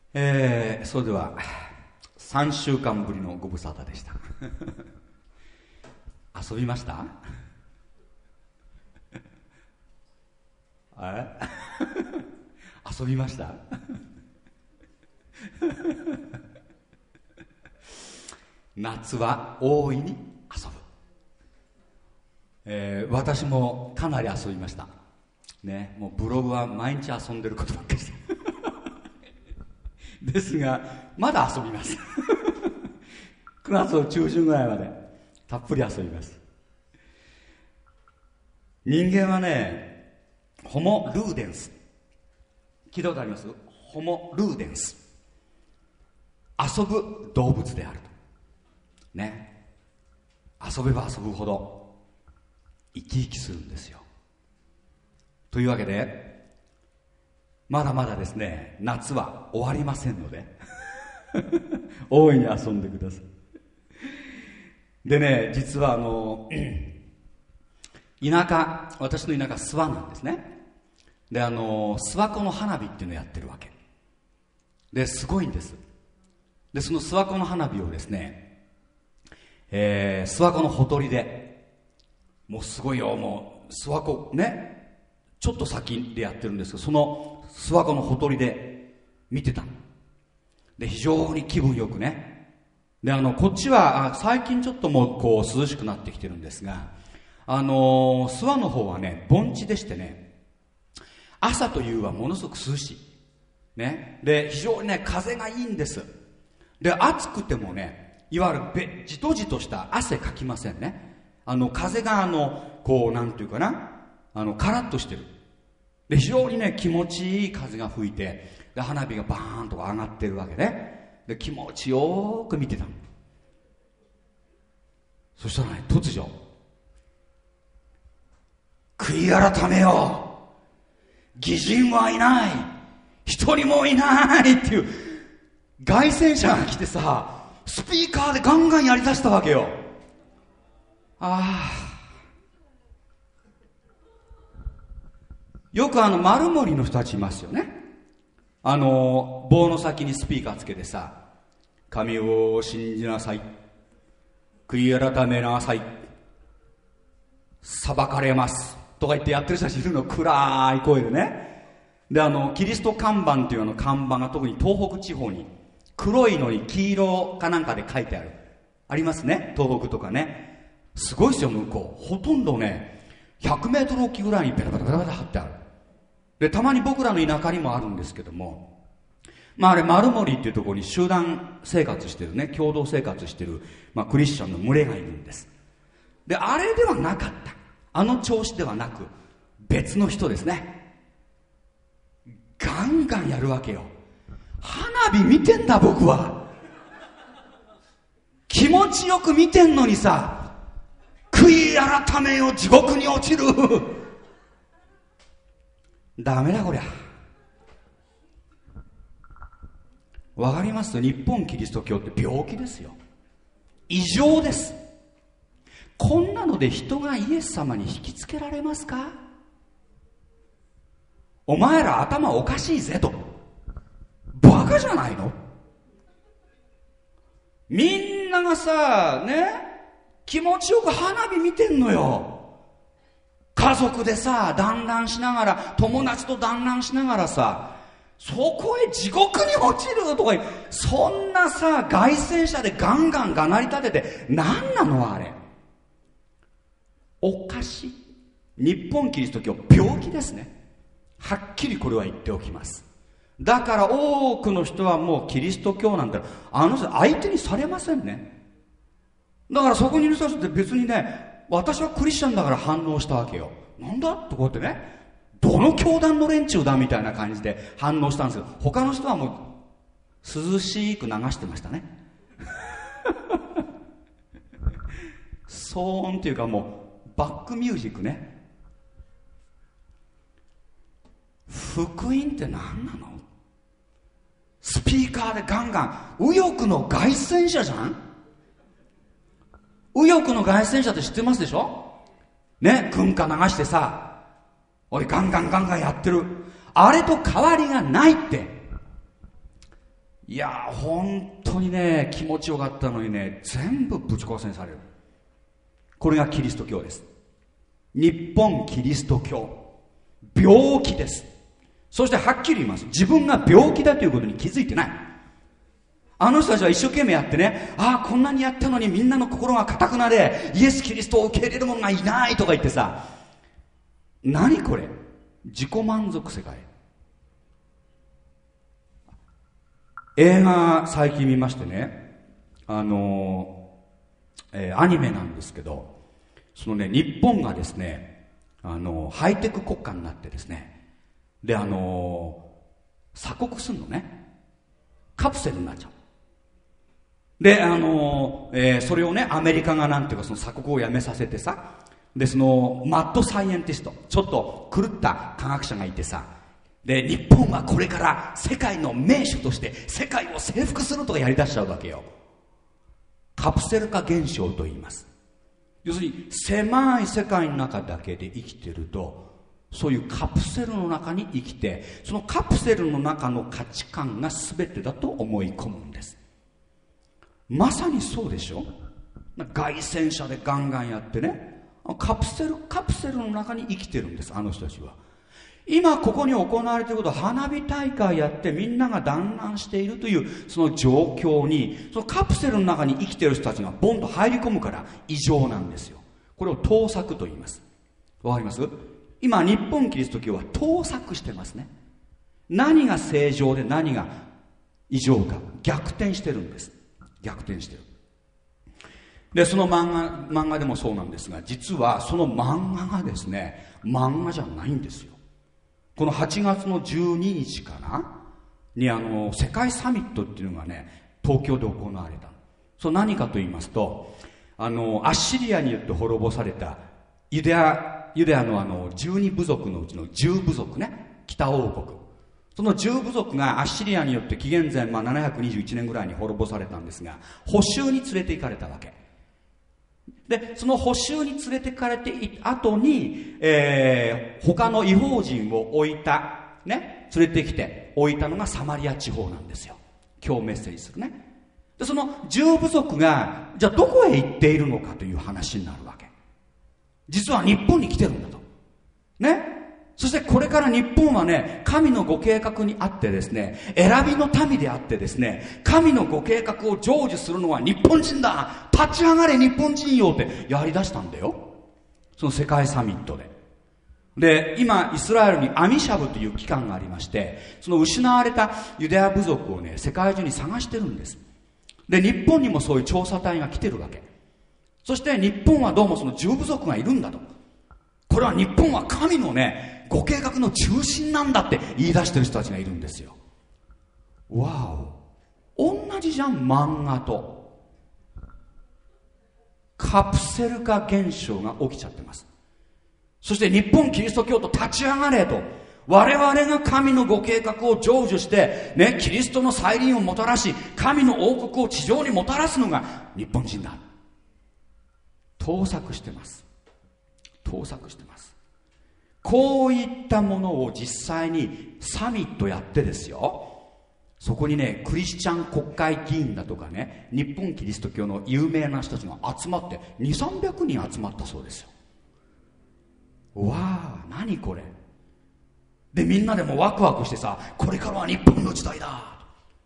それでは3週間ぶりのご無沙汰でした遊びました遊びました夏は大いに遊ぶ、私もかなり遊びましたね。もうブログは毎日遊んでることばっかりしてですがまだ遊びます9月の中旬ぐらいまでたっぷり遊びます。人間はね、ホモ・ルーデンス、聞いたことあります？ホモ・ルーデンス、遊ぶ動物であるとね。遊べば遊ぶほど生き生きするんですよ。というわけでまだまだですね、夏は終わりませんので大いに遊んでください。でね、実は田舎、私の田舎諏訪なんですね。で諏訪湖の花火っていうのをやってるわけですごいんです。でその諏訪湖の花火をですね、諏訪湖のほとりで、もうすごいよ、もう諏訪湖ね、ちょっと先でやってるんですけど、その諏訪湖のほとりで見てたので、非常に気分よくね。でこっちは最近ちょっともうこう涼しくなってきてるんですが、諏訪の方はね盆地でしてね、朝と夕はものすごく涼しいね。で非常にね風がいいんです。で暑くてもね、いわゆるじとじとした汗かきませんね。風がこうなんていうかな、カラッとしてる。で非常にね気持ちいい風が吹いて、で花火がバーンと上がってるわけね。で気持ちよく見てたの。そしたらね、突如悔い改めよう、義人はいない、一人もいないっていう凱旋者が来てさ、スピーカーでガンガンやりだしたわけよ。よく丸森の人たちいますよね。棒の先にスピーカーつけてさ、神を信じなさい、悔い改めなさい、裁かれますとか言ってやってる人たちいるの、暗い声でね。でキリスト看板っていう看板が特に東北地方に黒いのに黄色かなんかで書いてありますね、東北とかね。すごいですよ、向こうほとんどね100メートル大きいぐらいにペラペラペラペラ貼ってある。でたまに僕らの田舎にもあるんですけども、あれ丸森っていうところに集団生活してるね、共同生活してる、クリスチャンの群れがいるんです。であれではなかった、調子ではなく別の人ですね。ガンガンやるわけよ。花火見てんだ僕は、気持ちよく見てんのにさ、悔い改めよ地獄に落ちるダメだこりゃ。わかります？日本キリスト教って病気ですよ。異常です。こんなので人がイエス様に引きつけられますか？お前ら頭おかしいぜと。バカじゃないの？みんながさね、気持ちよく花火見てんのよ。家族でさ団らんしながら、友達と団らんしながらさ、そこへ地獄に落ちるとか、そんなさ凱旋者でガンガンがなり立てて何なのあれ。おかしい。日本キリスト教病気ですね。はっきりこれは言っておきます。だから多くの人はもうキリスト教なんて人相手にされませんね。だからそこにいる人たちって別にね、私はクリスチャンだから反応したわけよ。なんだってこうやってね、どの教団の連中だみたいな感じで反応したんですけど、他の人はもう涼しく流してましたね騒音っていうかもうバックミュージックね。福音って何なの？スピーカーでガンガン、右翼の凱旋者じゃん。右翼の凱旋者って知ってますでしょね。軍歌流してさ、俺ガンガンガンガンやってる。あれと変わりがないって。 いやー本当にね気持ちよかったのにね、全部ぶち壊しにされる。これがキリスト教です。日本キリスト教、病気です。そしてはっきり言います。自分が病気だということに気づいてない。あの人たちは一生懸命やってね、ああこんなにやったのにみんなの心が固くなれ、イエス・キリストを受け入れる者がいないとか言ってさ、何これ、自己満足世界。映画最近見ましてね、アニメなんですけど、そのね日本がですねハイテク国家になってですね、で鎖国するのね、カプセルになっちゃう。でそれをねアメリカがなんていうかその鎖国をやめさせてさ、でそのマッドサイエンティスト、ちょっと狂った科学者がいてさ、で日本はこれから世界の名手として世界を征服するとかやりだしちゃうわけよ。カプセル化現象と言います。要するに狭い世界の中だけで生きてると、そういうカプセルの中に生きて、そのカプセルの中の価値観が全てだと思い込むんです。まさにそうでしょ。凱旋車でガンガンやってね、カプセルの中に生きてるんです、あの人たちは。今ここに行われていることは、花火大会やってみんなが団らんしているというその状況に、そのカプセルの中に生きている人たちがボンと入り込むから異常なんですよ。これを盗作と言います。わかります？今日本キリスト教は盗作してますね。何が正常で何が異常か逆転してるんです。逆転してる。でその漫画でもそうなんですが、実はその漫画がですね漫画じゃないんですよ。この8月の12日かなに世界サミットっていうのがね東京で行われた。それ何かと言いますと、アッシリアによって滅ぼされたユダヤの12部族のうちの10部族ね、北王国、その10部族がアッシリアによって紀元前721年ぐらいに滅ぼされたんですが、捕囚に連れて行かれたわけで、その捕囚に連れてかれて後に、他の異邦人を置いたね、連れてきて置いたのがサマリア地方なんですよ。今日メッセージするね。でその10部族がじゃあどこへ行っているのかという話になるわけ。実は日本に来てるんだとね。そしてこれから日本はね、神のご計画にあってですね、選びの民であってですね、神のご計画を成就するのは日本人だ、立ち上がれ日本人よってやり出したんだよ、その世界サミットで。で今イスラエルにアミシャブという機関がありまして、その失われたユダヤ部族をね世界中に探してるんです。で日本にもそういう調査隊が来てるわけ。そして日本はどうもその10部族がいるんだと、これは日本は神のねご計画の中心なんだって言い出してる人たちがいるんですよ。わお、同じじゃん。漫画とカプセル化現象が起きちゃってます。そして日本キリスト教徒立ち上がれと、我々が神のご計画を成就してね、キリストの再臨をもたらし神の王国を地上にもたらすのが日本人だ。盗作してます。盗作してます。こういったものを実際にサミットやってですよ、そこにねクリスチャン国会議員だとかね、日本キリスト教の有名な人たちが集まって200、300人集まったそうですよ。わあ、何これで、みんなでもワクワクしてさ、これからは日本の時代だ。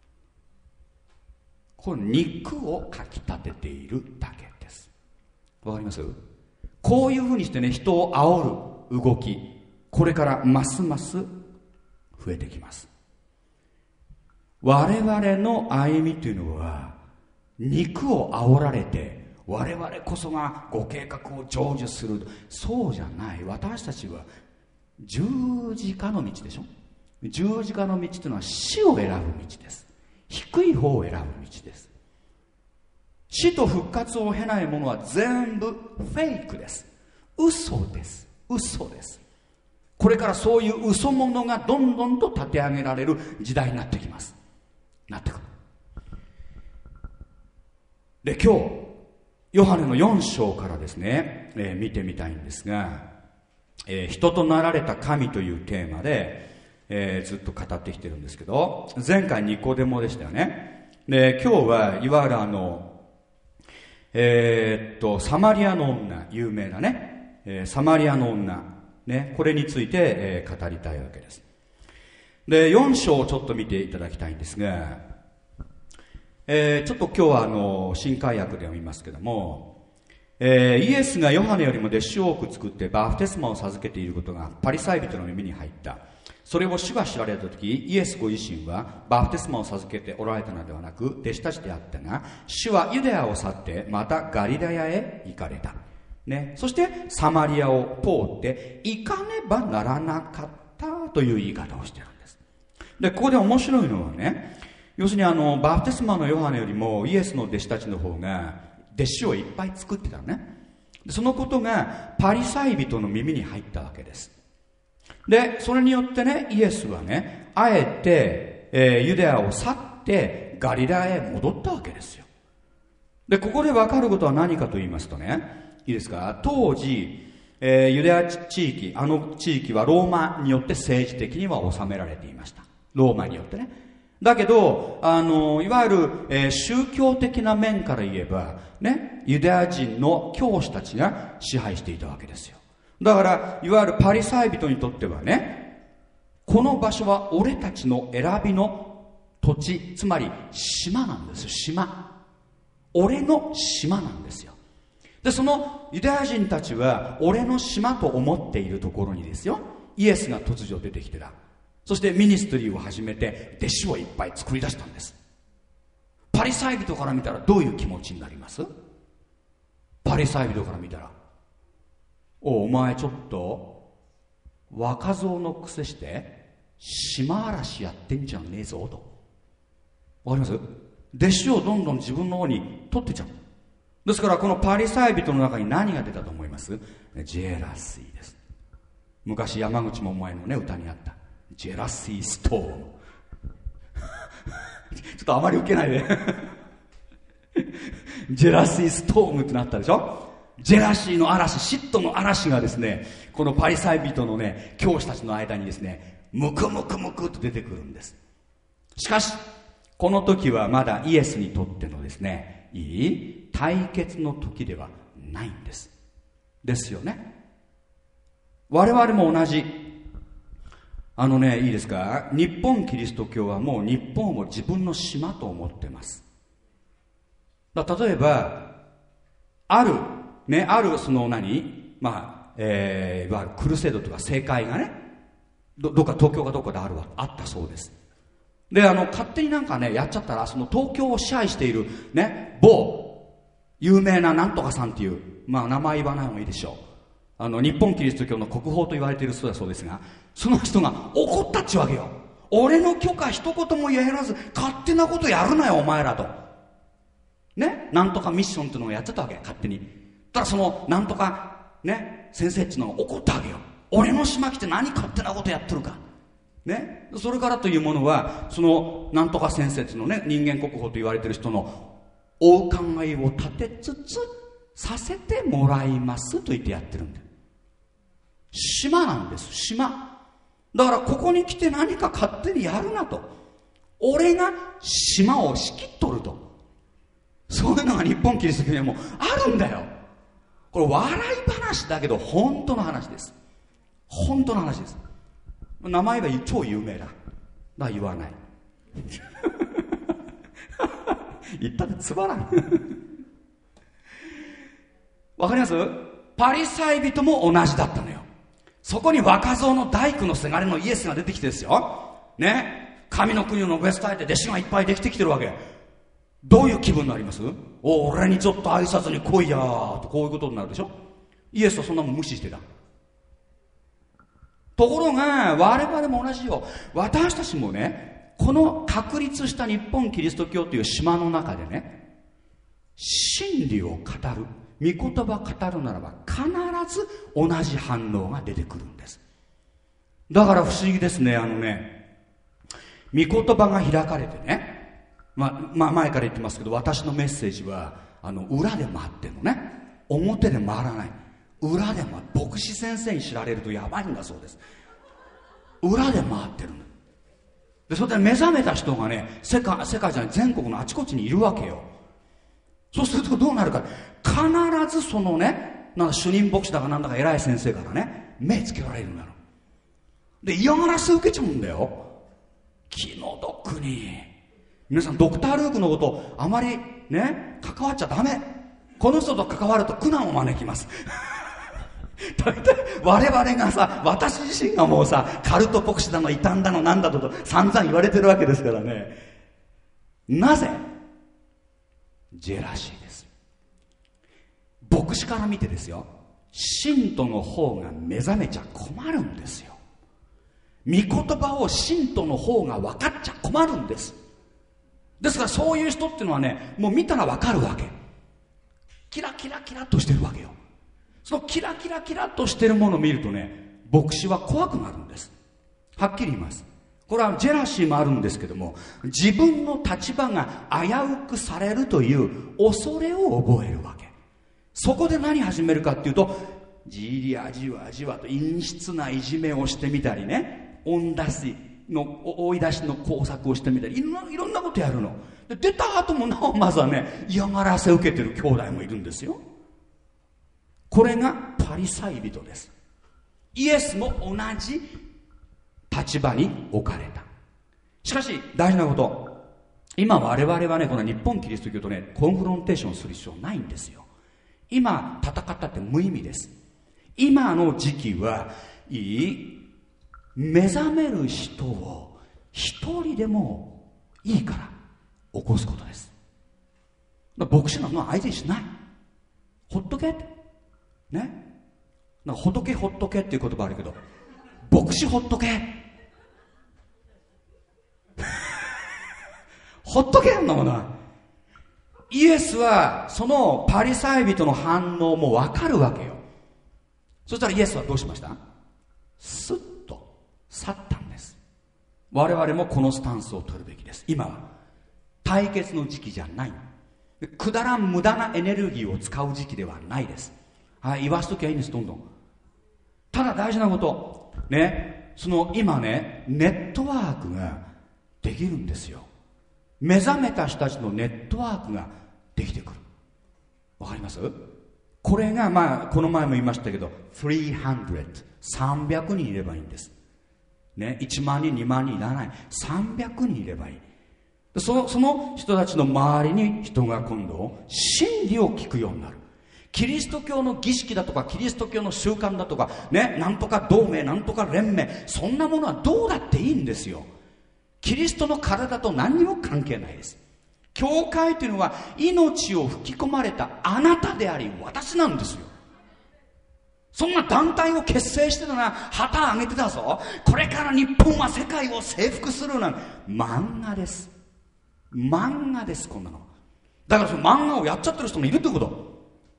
これ肉をかきたてているだけです。わかります？こういうふうにしてね人を煽る動き、これからますます増えてきます。我々の歩みというのは肉を煽られて我々こそがご計画を成就する、そうじゃない。私たちは十字架の道でしょ。十字架の道というのは死を選ぶ道です。低い方を選ぶ道です。死と復活を経ないものは全部フェイクです。嘘です。嘘です。これからそういう嘘物がどんどんと立て上げられる時代になってきます。なってくる。で今日ヨハネの4章からですね、見てみたいんですが、人となられた神というテーマで、 ずっと語ってきてるんですけど、前回ニコデモでしたよね。で、今日はいわゆるサマリアの女、有名なね、サマリアの女、ね、これについて、語りたいわけです。で、4章をちょっと見ていただきたいんですが、ちょっと今日は新海訳で読みますけども、イエスがヨハネよりも弟子を多く作ってバプテスマを授けていることがパリサイ人の耳に入った。それを主が知られた時、イエスご自身はバプテスマを授けておられたのではなく弟子たちであったが、主はユダヤを去ってまたガリラヤへ行かれた、ね、そしてサマリアを通って行かねばならなかったという言い方をしているんです。で、ここで面白いのはね、要するにバプテスマのヨハネよりもイエスの弟子たちの方が弟子をいっぱい作ってたのね。で、そのことがパリサイ人の耳に入ったわけです。で、それによってね、イエスはね、あえて、ユダヤを去ってガリラへ戻ったわけですよ。で、ここで分かることは何かと言いますとね、いいですか、当時、ユダヤ地域、地域はローマによって政治的には治められていました。ローマによってね。だけど、いわゆる、宗教的な面から言えば、ね、ユダヤ人の教師たちが支配していたわけですよ。だから、いわゆるパリサイ人にとってはね、この場所は俺たちの選びの土地、つまり島なんですよ、島。俺の島なんですよ。で、そのユダヤ人たちは、俺の島と思っているところにですよ、イエスが突如出てきてた。そしてミニストリーを始めて弟子をいっぱい作り出したんです。パリサイ人から見たらどういう気持ちになります？パリサイ人から見たら、お前ちょっと若造の癖して島嵐やってんじゃねえぞと。わかります？弟子をどんどん自分の方に取ってちゃう。ですからこのパリサイ人の中に何が出たと思います？ジェラシーです。昔山口百恵のね歌にあったジェラシーストームちょっとあまり受けないでジェラシーストームってなったでしょ。ジェラシーの嵐、嫉妬の嵐がですね、このパリサイ人のね教師たちの間にですね、ムクムクムクと出てくるんです。しかしこの時はまだイエスにとってのですね、いい対決の時ではないんです。ですよね。我々も同じ。いいですか、日本キリスト教はもう日本を自分の島と思ってます。例えばあるそのいわゆるクルセードとか政界がね、どっか東京かどっかであったそうです。で、勝手になんかねやっちゃったら、その東京を支配しているね某有名ななんとかさんっていう、名前言わない方がいいでしょう。日本キリスト教の国宝と言われている人だそうですが、その人が怒ったっちゅうわけよ。俺の許可一言もやらず勝手なことやるなよお前らとね、なんとかミッションっていうのをやっちゃったわけ、勝手に。だからそのなんとかね先生っていうのが怒ったわけよ。俺の島来て何勝手なことやってるかね。それからというものは、そのなんとか先生っていうのね、人間国宝と言われている人のお考えを立てつつさせてもらいますと言ってやってるんだよ。島なんです、島。だからここに来て何か勝手にやるなと、俺が島を仕切っとると。そういうのが日本キリスト教にはもうあるんだよ。これ笑い話だけど本当の話です。本当の話です。名前が超有名だ。だから言わない言ったってつまらんわかります？パリサイ人も同じだったのよ。そこに若造の大工のせがれのイエスが出てきてですよね、神の国を述べ伝えて弟子がいっぱいできてきてるわけ。どういう気分になります？俺にちょっと挨拶に来いやーと、こういうことになるでしょ。イエスはそんなもん無視してた。ところが我々も同じよ。私たちもね、この確立した日本キリスト教という島の中でね、真理を語る、御言葉語るならば必ず同じ反応が出てくるんです。だから不思議ですね。御言葉が開かれてね、前から言ってますけど、私のメッセージは裏で回ってるのね。表で回らない。裏で牧師先生に知られるとやばいんだそうです。裏で回ってるの。 でそれで目覚めた人がね、世界じゃない全国のあちこちにいるわけよ。そうするとどうなるか、必ずそのね、なんか主任牧師だかなんだか偉い先生からね、目つけられるんだろ。で嫌がらせ受けちゃうんだよ、気の毒に。皆さんドクター・ルークのことあまりね関わっちゃダメ。この人と関わると苦難を招きます大体我々がさ、私自身がもうさ、カルト牧師だの異端だのなんだと散々言われてるわけですからね。なぜ？ジェラシーです。牧師から見てですよ、信徒の方が目覚めちゃ困るんですよ。御言葉を信徒の方が分かっちゃ困るんです。ですからそういう人っていうのはね、もう見たら分かるわけ。キラキラキラっとしてるわけよ。そのキラキラキラっとしてるものを見るとね、牧師は怖くなるんです。はっきり言います。これはジェラシーもあるんですけども、自分の立場が危うくされるという恐れを覚えるわけ。そこで何始めるかっていうと、じりあじわじわと陰湿ないじめをしてみたりね、追い出しの工作をしてみたり、いろんなことやるので、出た後もなおまずはね、嫌がらせを受けてる兄弟もいるんですよ。これがパリサイ人です。イエスも同じ立場に置かれた。しかし大事なこと、今我々はね、この日本キリスト教とね、コンフロンテーションする必要ないんですよ。今戦ったって無意味です。今の時期はいい、目覚める人を一人でもいいから起こすことです。牧師なのは相手にしない。ほっとけってね、なんかほっとけほっとけっていう言葉あるけど、牧師ほっとけほっとけんのもな。イエスはそのパリサイ人の反応も分かるわけよ。そしたらイエスはどうしました？スッと去ったんです。我々もこのスタンスを取るべきです。今は対決の時期じゃない。くだらん無駄なエネルギーを使う時期ではないです。はい、言わしときゃいいんです、どんどん。ただ大事なことね、その今ね、ネットワークができるんですよ。目覚めた人たちのネットワークができてくる。わかります？これがまあこの前も言いましたけど、300人いればいいんですね。1万人2万人いらない、300人いればいい。その人たちの周りに人が今度真理を聞くようになる。キリスト教の儀式だとかキリスト教の習慣だとかね、なんとか同盟なんとか連盟、そんなものはどうだっていいんですよ。キリストの体と何にも関係ないです。教会というのは命を吹き込まれたあなたであり私なんですよ。そんな団体を結成してたな、旗上げてたぞ、これから日本は世界を征服するなんて漫画です。漫画です、こんなの。だからその漫画をやっちゃってる人もいるってこと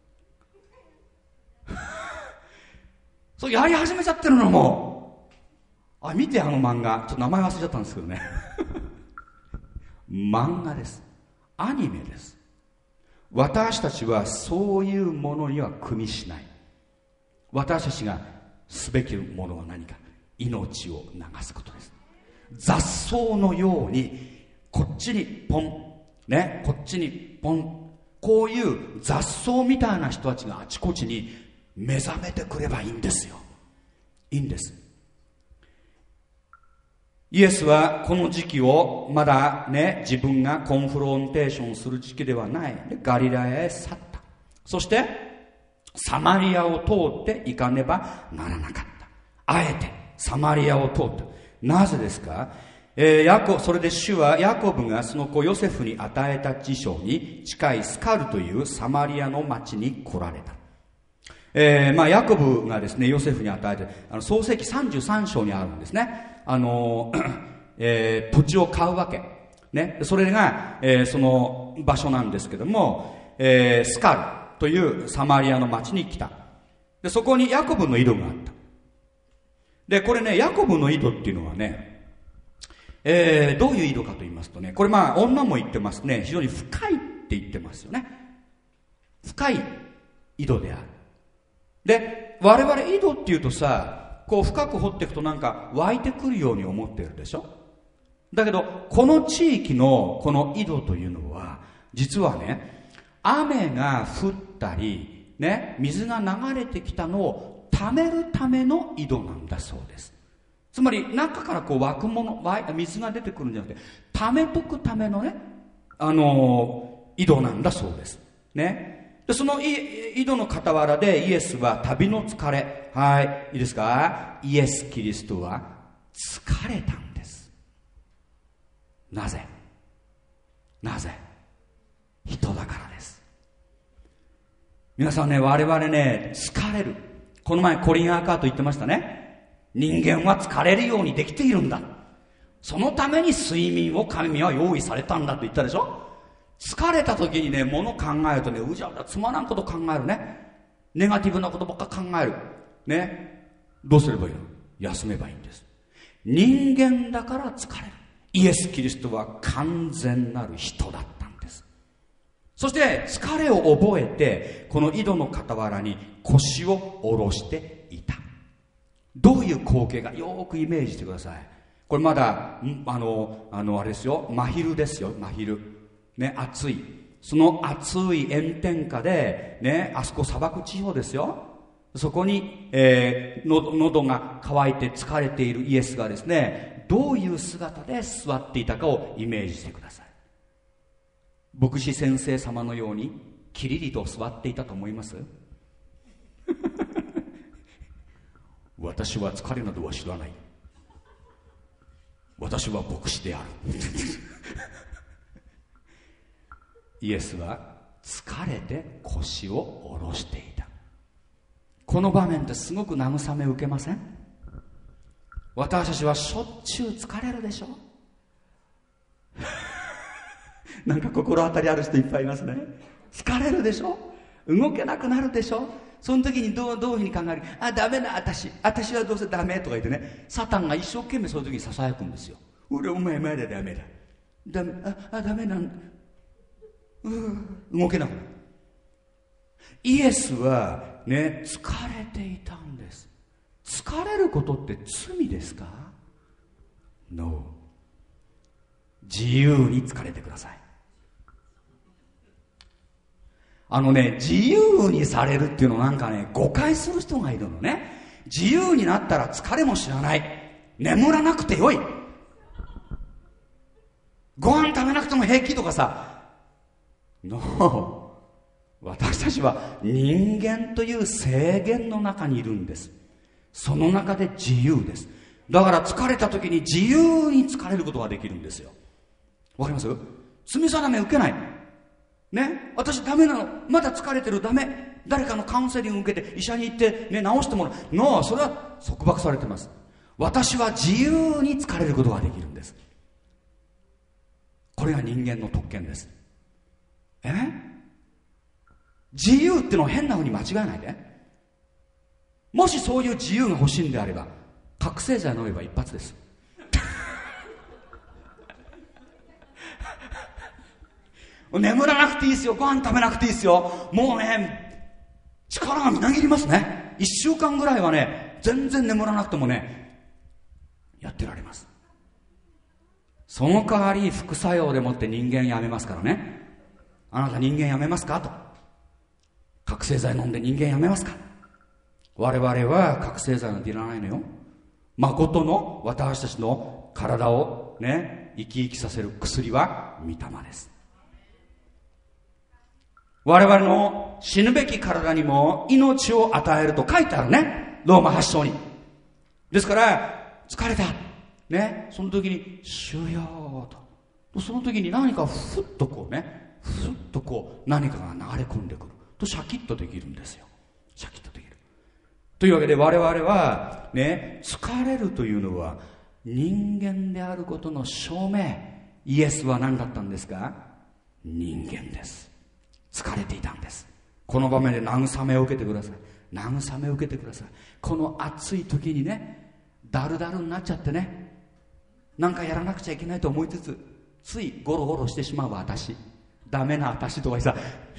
そうやり始めちゃってるのもう。見てあの漫画、ちょっと名前忘れちゃったんですけどね漫画です、アニメです。私たちはそういうものには組みしない。私たちがすべきものは何か、命を流すことです。雑草のようにこっちにポンね、こっちにポン、こういう雑草みたいな人たちがあちこちに目覚めてくればいいんですよ。いいんです。イエスはこの時期をまだね、自分がコンフロンテーションする時期ではないでガリラヤへ去った。そしてサマリアを通って行かねばならなかった。あえてサマリアを通った。なぜですか？それで主はヤコブがその子ヨセフに与えた地所に近いスカルというサマリアの町に来られた。ヤコブがですね、ヨセフに与えて、創世記33章にあるんですね。土地を買うわけ。ね。それが、その場所なんですけども、スカルというサマリアの町に来た。で、そこにヤコブの井戸があった。で、これね、ヤコブの井戸っていうのはね、どういう井戸かと言いますとね、これ女も言ってますね、非常に深いって言ってますよね。深い井戸である。で、我々井戸っていうとさ、こう深く掘っていくとなんか湧いてくるように思ってるでしょ。 だけどこの地域のこの井戸というのは実はね、雨が降ったりね、水が流れてきたのを溜めるための井戸なんだそうです。つまり中からこう湧くもの、水が出てくるんじゃなくて溜めとくためのね、井戸なんだそうですね。でその井戸の傍らでイエスは旅の疲れ、はい、いいですか、イエス・キリストは疲れたんです。なぜ人だからです。皆さんね、我々ね、疲れる。この前コリン・アーカート言ってましたね。人間は疲れるようにできているんだ。そのために睡眠を神は用意されたんだと言ったでしょ。疲れた時にね、物考えるとね、うじゃうじゃつまらんこと考えるね。ネガティブなことばっか考えるね。どうすればいいの？休めばいいんです。人間だから疲れる。イエス・キリストは完全なる人だったんです。そして疲れを覚えて、この井戸の傍らに腰を下ろしていた。どういう光景かよくイメージしてください。これまだあれですよ、真昼ですよ、真昼ね、暑い。その暑い炎天下でね、あそこ砂漠地方ですよ。そこに、喉が渇いて疲れているイエスがですね、どういう姿で座っていたかをイメージしてください。牧師先生様のようにキリリと座っていたと思います？私は疲れなどは知らない。私は牧師である。イエスは疲れて腰を下ろしていた。この場面ってすごく慰めを受けません？私たちはしょっちゅう疲れるでしょ。なんか心当たりある人いっぱいいますね。疲れるでしょ。動けなくなるでしょ。その時にどういうふうに考える？あ、ダメだ、私はどうせダメとか言ってね、サタンが一生懸命そういう時にささやくんですよ。俺お前まだダメだ、ダメ、ダメなんだ、動けなくなる。イエスはね、疲れていたんです。疲れることって罪ですか？ No。 自由に疲れてください。自由にされるっていうのなんかね、誤解する人がいるのね。自由になったら疲れも知らない、眠らなくてよい、ご飯食べなくても平気とかさ。No。 私たちは人間という制限の中にいるんです。その中で自由です。だから疲れた時に自由に疲れることができるんですよ。わかります？罪定め受けないね、私ダメなの、まだ疲れてる、ダメ、誰かのカウンセリング受けて医者に行ってね、治してもらう。No、それは束縛されてます。私は自由に疲れることができるんです。これが人間の特権です。自由ってのを変な風に間違えないで。もしそういう自由が欲しいんであれば、覚醒剤飲めば一発です。眠らなくていいですよ、ご飯食べなくていいですよ。もうね、力がみなぎりますね。1週間ぐらいはね、全然眠らなくてもね、やってられます。その代わり副作用でもって人間やめますからね。あなた人間やめますかと。覚醒剤飲んで人間やめますか。我々は覚醒剤なんていらないのよ。誠の私たちの体をね、生き生きさせる薬は御霊です。我々の死ぬべき体にも命を与えると書いてあるね、ローマ8章に。ですから疲れたね、その時に主よと、その時に何かふっとこうね、ふっとこう何かが流れ込んでくるとシャキッとできるんですよ。シャキッとできるというわけで、我々はね、疲れるというのは人間であることの証明。イエスは何だったんですか？人間です。疲れていたんです。この場面で慰めを受けてください。慰めを受けてください。この暑い時にね、だるだるになっちゃってね、なんかやらなくちゃいけないと思いつつ、ついゴロゴロしてしまう私、ダメな私とかさ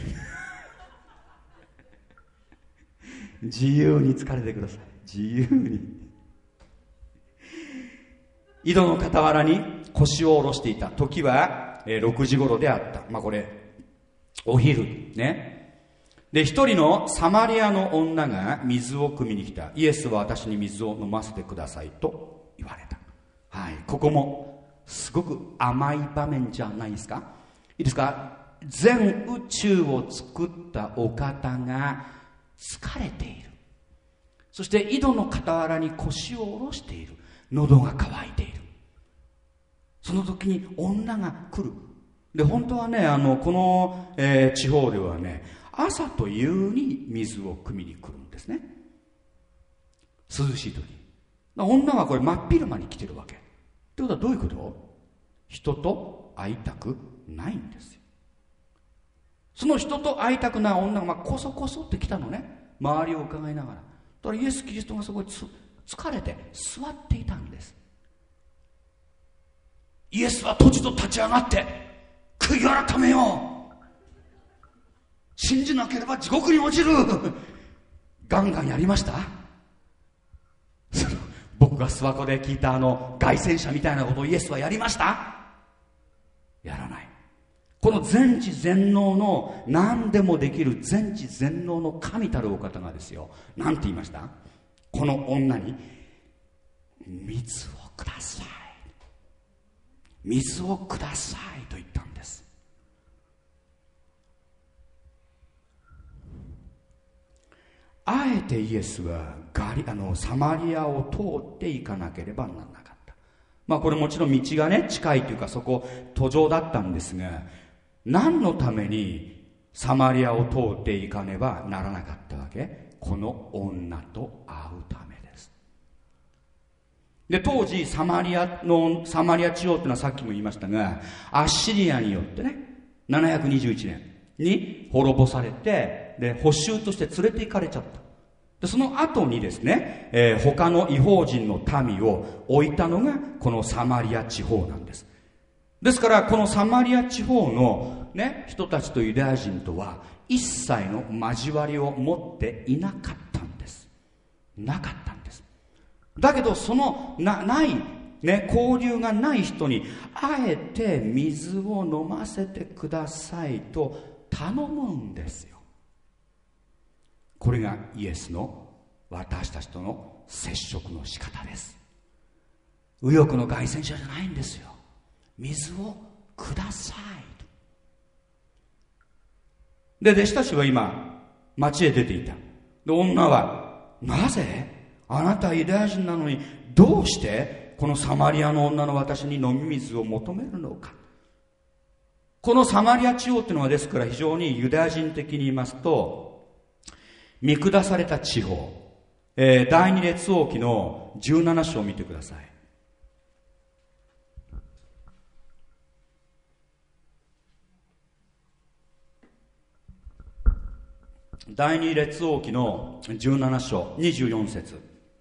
自由に疲れてください。自由に。井戸の傍らに腰を下ろしていた。時は、6時頃であった。これお昼ね。で、一人のサマリアの女が水を汲みに来た。イエスは私に水を飲ませてくださいと言われた。はい、ここもすごく甘い場面じゃないですか。いいですか。全宇宙を作ったお方が疲れている。そして井戸の傍らに腰を下ろしている。喉が渇いている。その時に女が来る。で、本当はね、この、地方ではね、朝と夕に水を汲みに来るんですね。涼しい時に。女はこれ真っ昼間に来てるわけ。ってことはどういうこと？人と会いたくないんですよ。その人と会いたくない女がこそこそって来たのね。周りを伺いながら。だからイエス・キリストがそこに疲れて座っていたんです。イエスはとちと立ち上がって、悔い改めよう、信じなければ地獄に落ちるガンガンやりました？僕が諏訪湖で聞いた凱旋者みたいなことをイエスはやりました？やらない。この全知全能の、何でもできる全知全能の神たるお方がですよ、なんて言いました？この女に水をください、水をくださいと言ったんです。あえてイエスはサマリアを通っていかなければならなかった。これもちろん道がね近いというか、そこ途上だったんですが、何のためにサマリアを通っていかねばならなかったわけ？この女と会うためです。で、当時サマリア地方というのはさっきも言いましたが、アッシリアによってね、721年に滅ぼされて、で捕囚として連れて行かれちゃった。でその後にですね、他の異邦人の民を置いたのがこのサマリア地方なんです。ですからこのサマリア地方の、ね、人たちとユダヤ人とは一切の交わりを持っていなかったんです。なかったんです。だけどそのないね、交流がない人にあえて水を飲ませてくださいと頼むんですよ。これがイエスの私たちとの接触の仕方です。右翼の凱旋者じゃないんですよ。水をください。で、弟子たちは今町へ出ていた。で、女はなぜあなたはユダヤ人なのにどうしてこのサマリアの女の私に飲み水を求めるのか。このサマリア地方っていうのはですから非常にユダヤ人的に言いますと見下された地方、第二列王記の17章を見てください。第二列王記の17章24節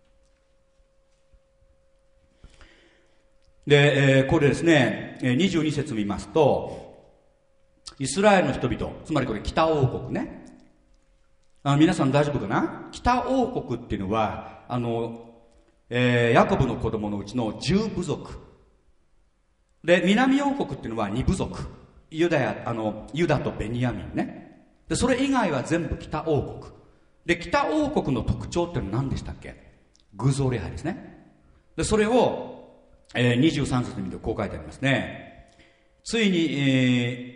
で、これですね、22節見ますと、イスラエルの人々、つまりこれ北王国ね、皆さん大丈夫かな？北王国っていうのはヤコブの子供のうちの10部族で、南王国っていうのは2部族、ユダとベニヤミンね。でそれ以外は全部北王国で、北王国の特徴ってのは何でしたっけ？偶像礼拝ですね。でそれを、23節に見てこう書いてありますね。ついに、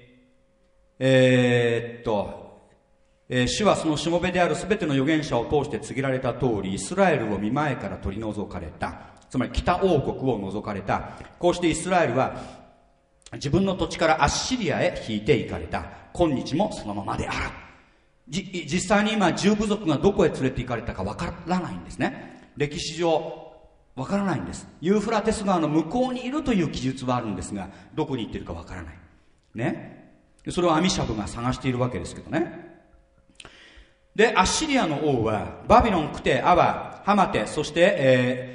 主はそのしもべであるすべての預言者を通して告げられた通り、イスラエルを見前から取り除かれた。つまり北王国を除かれた。こうしてイスラエルは自分の土地からアッシリアへ引いていかれた。今日もそのままである。実際に今10部族がどこへ連れて行かれたかわからないんですね。歴史上わからないんです。ユーフラテス川の向こうにいるという記述はあるんですが、どこに行っているかわからないね。それをアミシャブが探しているわけですけどね。でアッシリアの王はバビロン、クテ、アワ、ハマテ、そして、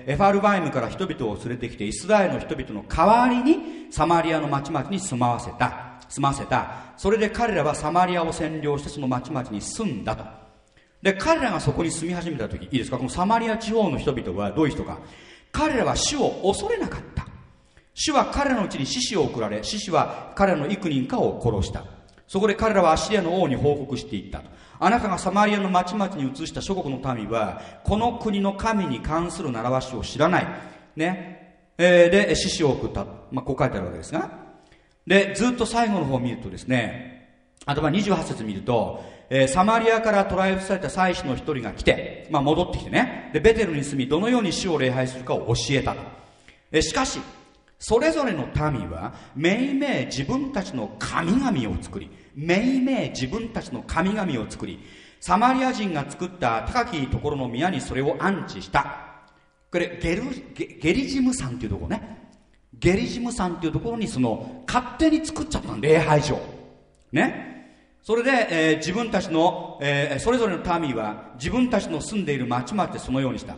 エファルバイムから人々を連れてきて、イスラエルの人々の代わりにサマリアの町々に住ませた。それで彼らはサマリアを占領してその町々に住んだと。で彼らがそこに住み始めた時、いいですか、このサマリア地方の人々はどういう人か。彼らは主を恐れなかった。 主は彼のうちに獅子を送られ、獅子は彼の幾人かを殺した。そこで彼らはアッシリアの王に報告していったと。あなたがサマリアの町々に移した諸国の民は、この国の神に関する習わしを知らない。ね。で、獅子を送った。こう書いてあるわけですが。で、ずっと最後の方を見るとですね、あと28節見ると、サマリアから捕らえ移された祭司の一人が来て、戻ってきてね。で、ベテルに住み、どのように主を礼拝するかを教えたと。しかし、それぞれの民は、めいめい自分たちの神々を作り、めいめい自分たちの神々を作り、サマリア人が作った高きところの宮にそれを安置した。これ、ゲリジム山というところね。ゲリジム山というところに勝手に作っちゃった礼拝所。ね。それで、自分たちの、それぞれの民は自分たちの住んでいる町々でそのようにした。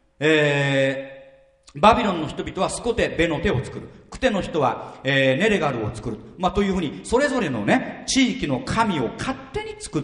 バビロンの人々はスコテ・ベノテを作る。クテの人は、ネレガルを作る。というふうに、それぞれのね、地域の神を勝手に作って、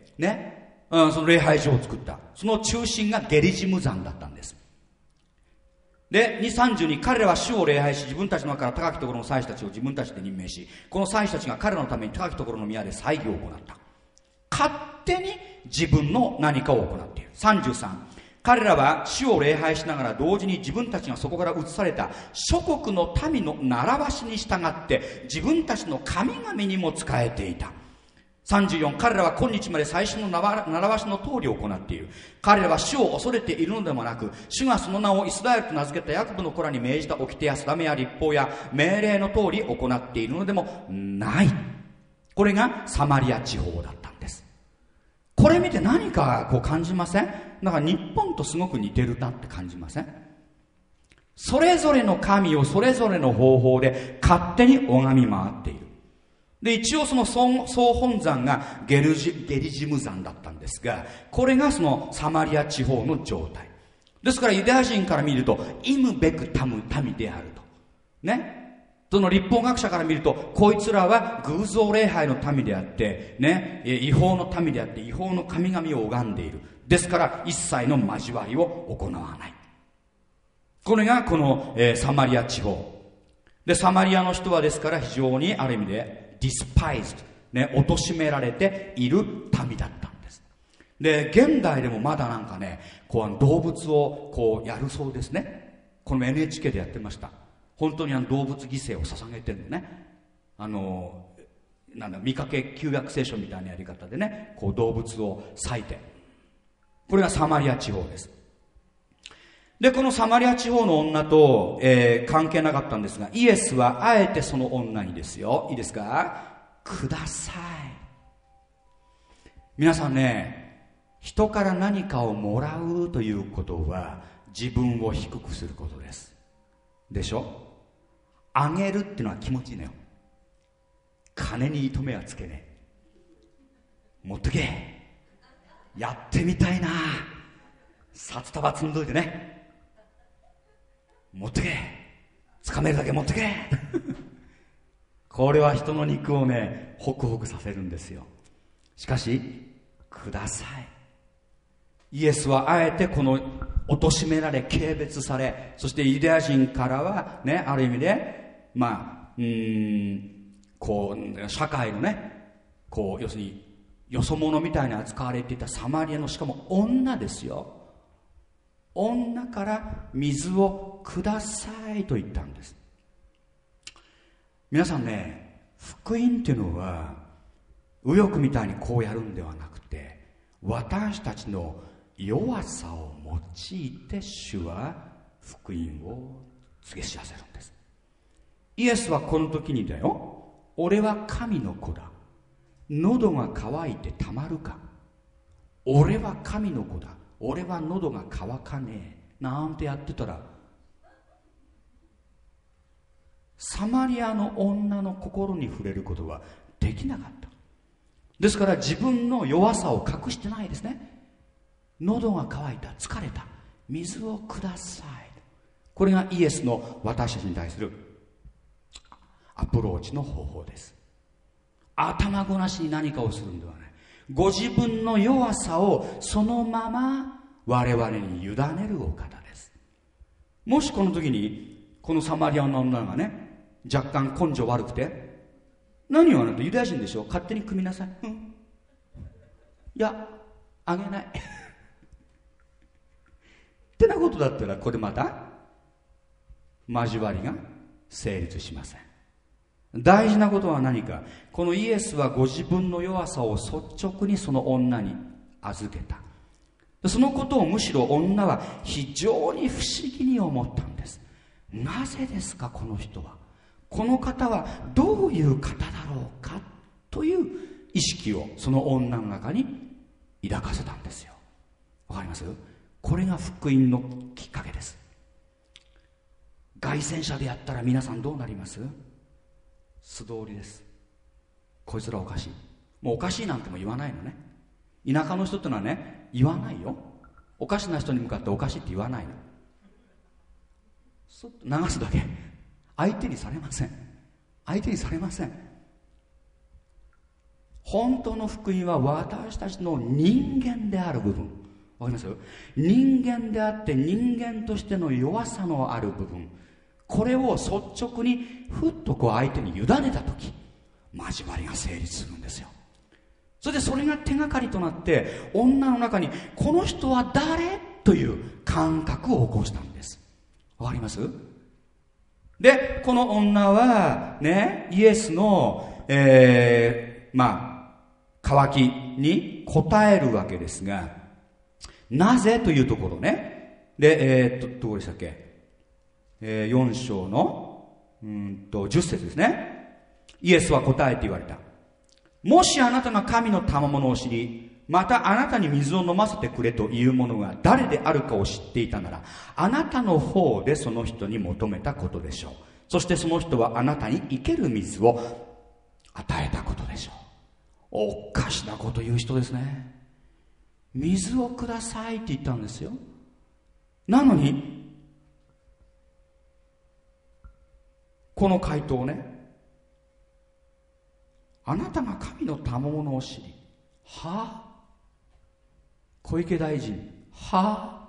ね、その礼拝所を作った。その中心がゲリジム山だったんです。で、30に彼らは主を礼拝し、自分たちの中から高きところの祭司たちを自分たちで任命し、この祭司たちが彼らのために高きところの宮で祭儀を行った。勝手に自分の何かを行っている。33、彼らは主を礼拝しながら同時に自分たちがそこから移された諸国の民の習わしに従って自分たちの神々にも仕えていた。34、彼らは今日まで最初の習わしの通りを行っている。彼らは主を恐れているのでもなく、主がその名をイスラエルと名付けたヤコブの子らに命じた掟や定めや律法や命令の通り行っているのでもない。これがサマリア地方だったんです。これ見て何か感じません？だから日本とすごく似てるなって感じません？それぞれの神をそれぞれの方法で勝手に拝み回っている。で、一応その総本山がゲリジム山だったんですが、これがそのサマリア地方の状態。ですからユダヤ人から見ると、忌むべく民であると。ね。その律法学者から見ると、こいつらは偶像礼拝の民であって、ね、違法の民であって、違法の神々を拝んでいる。ですから、一切の交わりを行わない。これがこの、サマリア地方。で、サマリアの人はですから非常にある意味で、despised、ね、貶められている民だったんです。で、現代でもまだなんかね、動物をやるそうですね。この NHK でやってました。本当に動物犠牲を捧げてるのね。見かけ旧約聖書みたいなやり方でね、動物を割いて。これがサマリア地方です。で、このサマリア地方の女と、関係なかったんですが、イエスはあえてその女にですよ。いいですか？ください。皆さんね、人から何かをもらうということは自分を低くすることです。でしょ？あげるっていうのは気持ちいいのよ。金に糸目はつけねえ。持ってけ。やってみたいな。札束積んどいてね。持ってけ。掴めるだけ持ってけ。これは人の肉をね、ホクホクさせるんですよ。しかし、ください。イエスはあえてこの貶められ、軽蔑され、そしてユダヤ人からはね、ある意味で、社会のね、要するに、よそ者みたいに扱われていたサマリアの、しかも女ですよ。女から水をくださいと言ったんです。皆さんね、福音っていうのは右翼みたいにこうやるんではなくて、私たちの弱さを用いて主は福音を告げ知らせるんです。イエスはこの時にだよ、俺は神の子だ、喉が渇いてたまるか、俺は神の子だ、俺は喉が渇かねえなんてやってたら、サマリアの女の心に触れることはできなかった。ですから自分の弱さを隠してないですね。喉が渇いた、疲れた、水をください。これがイエスの私たちに対するアプローチの方法です。頭ごなしに何かをするんではない。ご自分の弱さをそのまま我々に委ねるお方です。もしこの時にこのサマリアの女がね、若干根性悪くて、何をあなたユダヤ人でしょ、勝手に組みなさい。いや、あげない。ってなことだったら、ここでまた交わりが成立しません。大事なことは何か、このイエスはご自分の弱さを率直にその女に預けた。そのことをむしろ女は非常に不思議に思ったんです。なぜですか、この人は、この方はどういう方だろうかという意識をその女の中に抱かせたんですよ。わかります？これが福音のきっかけです。凱旋者でやったら皆さんどうなります？素通りです。こいつらおかしい、もうおかしいなんても言わないのね。田舎の人ってのはね、言わないよ。おかしな人に向かっておかしいって言わないの。そっと流すだけ。相手にされません。相手にされません。本当の福音は私たちの人間である部分、わかります？人間であって人間としての弱さのある部分、これを率直にふっとこう相手に委ねたとき、交わりが成立するんですよ。それでそれが手がかりとなって女の中にこの人は誰という感覚を起こしたんです。わかります？でこの女はね、イエスの渇きに応えるわけですが、なぜというところね。でどこでしたっけ、4章の10節ですね。イエスは答えて言われた。もしあなたが神の賜物を知り、またあなたに水を飲ませてくれというものが誰であるかを知っていたなら、あなたの方でその人に求めたことでしょう。そしてその人はあなたに生ける水を与えたことでしょう。おかしなこと言う人ですね。水をくださいって言ったんですよ。なのにこの回答ね、あなたが神の賜物を知り、はあ、小池大臣、はあ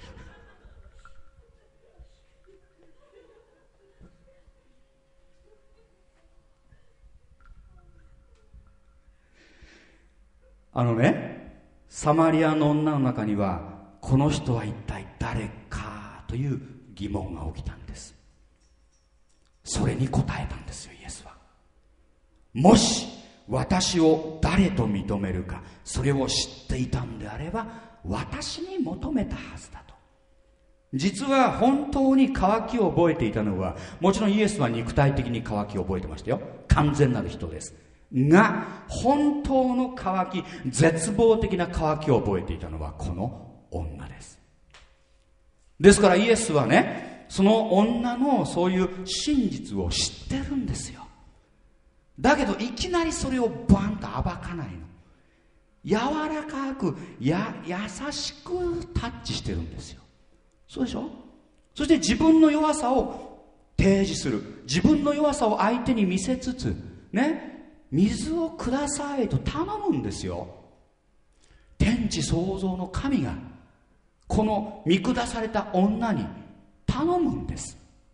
サマリアの女の中には、この人は一体誰かという疑問が起きたんです。それに答えたんですよ、イエスは。もし私を誰と認めるか、それを知っていたんであれば私に求めたはずだと。実は本当に渇きを覚えていたのは、もちろんイエスは肉体的に渇きを覚えてましたよ。完全なる人ですが、本当の渇き、絶望的な渇きを覚えていたのはこの女です。ですからイエスはね、その女のそういう真実を知ってるんですよ。だけどいきなりそれをバンと暴かないの。柔らかく優しくタッチしてるんですよ。そうでしょ。そして自分の弱さを提示する、自分の弱さを相手に見せつつね、水をくださいと頼むんですよ。天地創造の神がこの見下された女に頼むんです。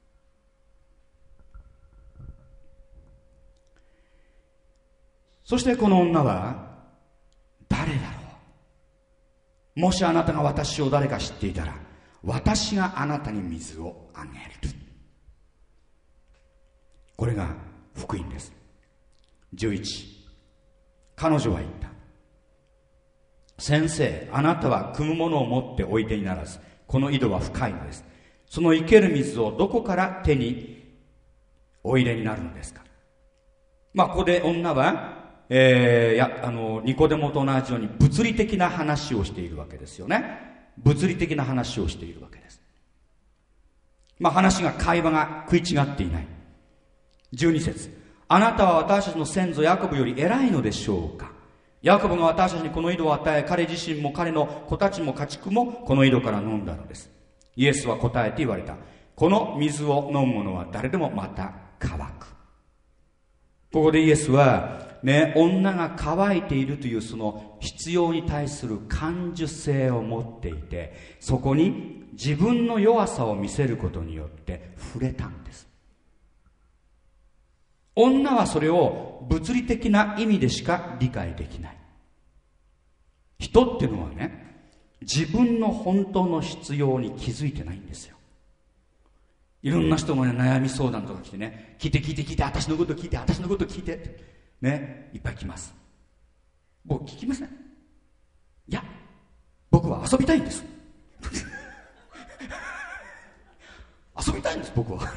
そしてこの女は誰だろう。もしあなたが私を誰か知っていたら、私があなたに水をあげる。これが福音です。11、彼女は言った。先生、あなたは汲むものを持っておいでにならず、この井戸は深いのです。その生ける水をどこから手にお入れになるのですか。ここで女はニコデモと同じように物理的な話をしているわけですよね。物理的な話をしているわけです。会話が食い違っていない。12節、あなたは私たちの先祖ヤコブより偉いのでしょうか。ヤコブが私たちにこの井戸を与え、彼自身も彼の子たちも家畜もこの井戸から飲んだのです。イエスは答えて言われた。この水を飲む者は誰でもまた乾く。ここでイエスはね、女が乾いているというその必要に対する感受性を持っていて、そこに自分の弱さを見せることによって触れたんです。女はそれを物理的な意味でしか理解できない。人っていうのはね、自分の本当の必要に気づいてないんですよ。いろんな人もね、悩み相談とか来てね、聞いて、私のこと聞いて、私のこと聞いてってね、いっぱい来ます。僕聞きません。いや、僕は遊びたいんです遊びたいんです、僕は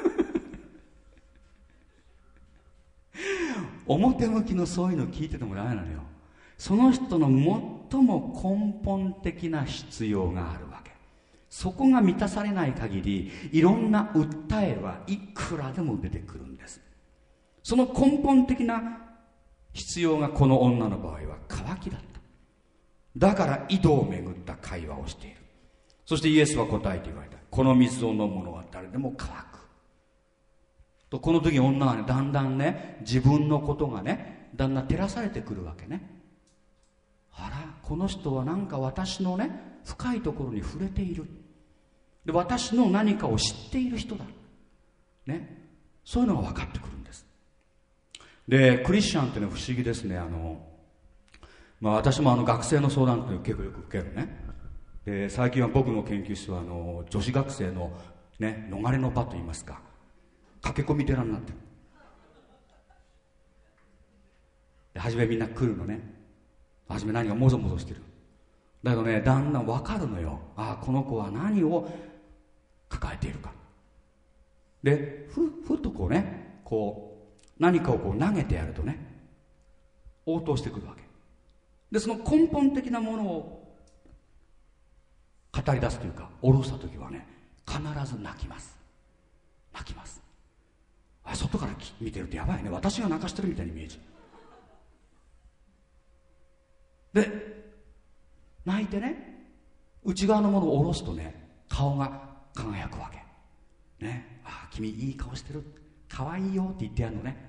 表向きのそういうの聞いててもダメなのよ。その人の最も根本的な必要があるわけ。そこが満たされない限り、いろんな訴えはいくらでも出てくるんです。その根本的な必要がこの女の場合は渇きだった。だから井戸を巡った会話をしている。そしてイエスは答えて言われた。この水を飲む者は誰でも渇くと。この時女はね、だんだんね、自分のことがね、だんだん照らされてくるわけね。あら、この人はなんか私のね、深いところに触れている。で、私の何かを知っている人だね。そういうのが分かってくるんです。で、クリスチャンってね、不思議ですね。私も学生の相談って結構よく受けるね。で、最近は僕の研究室は女子学生のね、逃れの場といいますか、駆け込み寺になってる。で、初めみんな来るのね。初め何かもぞもぞしてる。だけどね、だんだん分かるのよ。ああ、この子は何を抱えているか。で、ふっとこうね、何かを投げてやるとね、応答してくるわけで、その根本的なものを語り出すというか、下ろした時はね、必ず泣きます。外から見てるとやばいね、私が泣かしてるみたいに見えちゃう。で、泣いてね、内側のものを下ろすとね、顔が輝くわけね。ああ、君いい顔してる、かわいいよって言ってやるのね。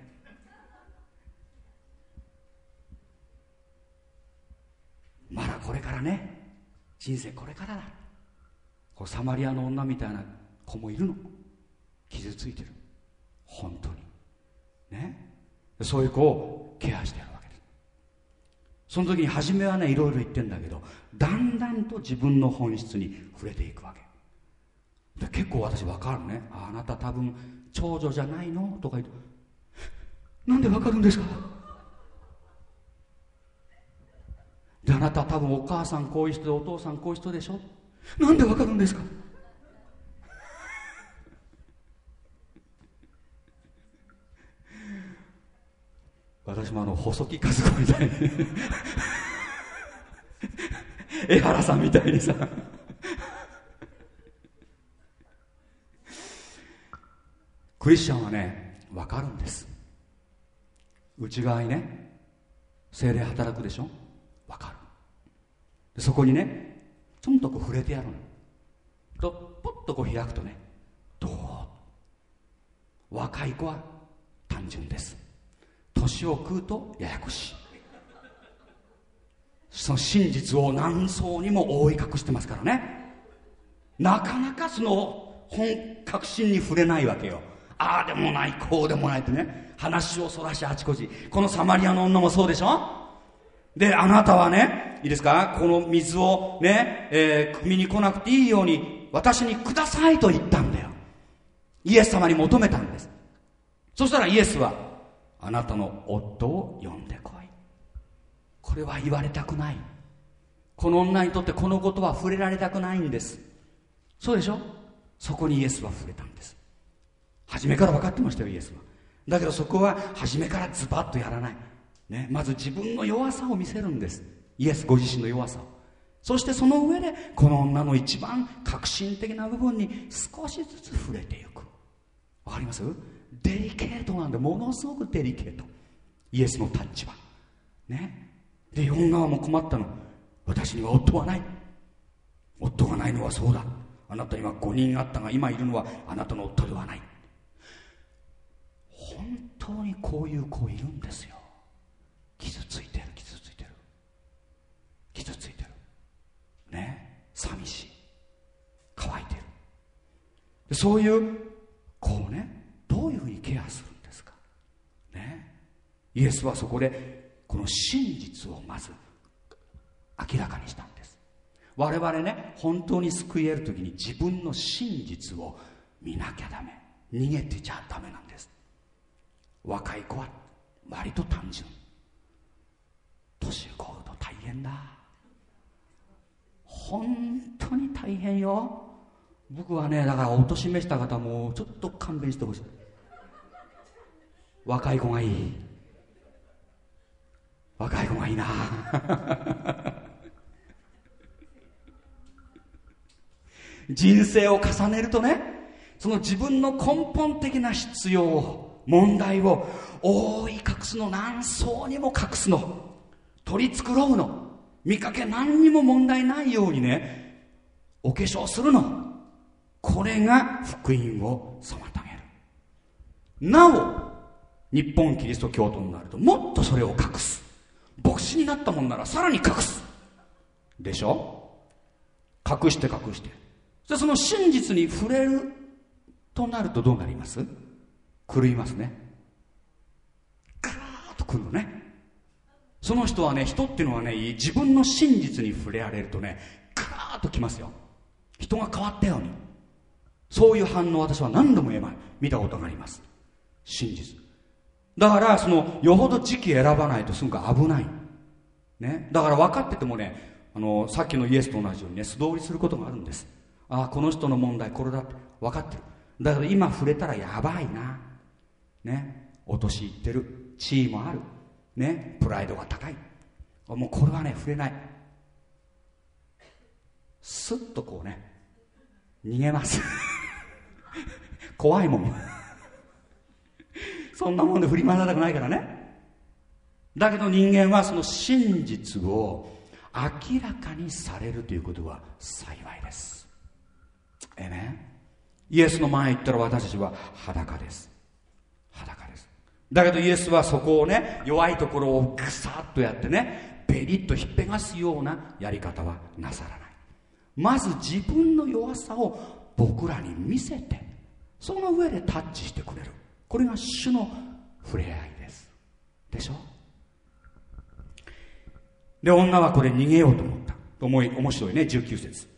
まだこれからね、人生これからだ。サマリアの女みたいな子もいるの。傷ついてる、本当にね。そういう子をケアしてやるわけです。その時に初めはね、いろいろ言ってんだけど、だんだんと自分の本質に触れていくわけで、結構私分かるね。あなた多分長女じゃないのとか言うと、なんで分かるんですか。で、あなた多分お母さんこういう人でお父さんこういう人でしょ、なんで分かるんですか。私も細木和子みたいに江原さんみたいにさクリスチャンはね、分かるんです。内側にね、聖霊働くでしょ、分かる。で、そこにね、ちょんと触れてやるのと、ポッと開くとね、どう。若い子は単純です。年を食うとややこしい。その真実を何層にも覆い隠してますからね。なかなかその確信に触れないわけよ。ああでもないこうでもないってね、話をそらしあちこち。このサマリアの女もそうでしょ。で、あなたはね、いいですか、この水をね、汲みに来なくていいように私にくださいと言ったんだよ。イエス様に求めたんです。そしたらイエスは、あなたの夫を呼んでこい。これは言われたくない。この女にとってこのことは触れられたくないんです。そうでしょ。そこにイエスは触れたんです。初めから分かってましたよ、イエスは。だけどそこは初めからズバッとやらない、ね、まず自分の弱さを見せるんです。イエスご自身の弱さを。そしてその上でこの女の一番革新的な部分に少しずつ触れていく。わかります？デリケートなんで、ものすごくデリケート、イエスのタッチはね。で、女はもう困ったの。私には夫はない。夫がないのはそうだ。あなたには5人あったが今いるのはあなたの夫ではない。本当にこういう子いるんですよ。 そういうこうね、どういうふうにケアするんですかね。イエスはそこでこの真実をまず明らかにしたんです。我々ね、本当に救える時に自分の真実を見なきゃダメ、逃げてちゃダメなんです。若い子は割と単純、年を取ると大変だ、本当に大変よ。僕はね、だからお年めした方もちょっと勘弁してほしい。若い子がいい、若い子がいいな人生を重ねるとね、その自分の根本的な必要を、問題を覆い隠すの、何層にも隠すの、取り繕うの、見かけ何にも問題ないようにね、お化粧するの、これが福音を妨げる。なお日本キリスト教徒になるともっとそれを隠す。牧師になったもんならさらに隠すでしょ。隠して隠して、その真実に触れるとなるとどうなります？狂いますね。ガーッと来るのね。その人はね、人っていうのはね、自分の真実に触れられるとね、ガーッと来ますよ。人が変わったように。そういう反応を私は何度も見たことがあります。真実だから、そのよほど時期選ばないとすごく危ないね。だから分かっててもね、さっきのイエスと同じようにね、素通りすることがあるんです。ああ、この人の問題これだって分かってる。だから今触れたらやばいなね、お年いってる、地位もあるね、プライドが高い、もうこれはね触れない。スッとこうね逃げます怖いもんそんなもんで振り回されたくないからね。だけど人間はその真実を明らかにされるということは幸いです。イエスの前に行ったら私たちは裸です。裸です。だけどイエスはそこをね、弱いところをグサッとやってね、ベリッとひっぺがすようなやり方はなさらない。まず自分の弱さを僕らに見せて、その上でタッチしてくれる。これが主の触れ合いですでしょ。で、女はこれ逃げようと思った。面白いね、19節。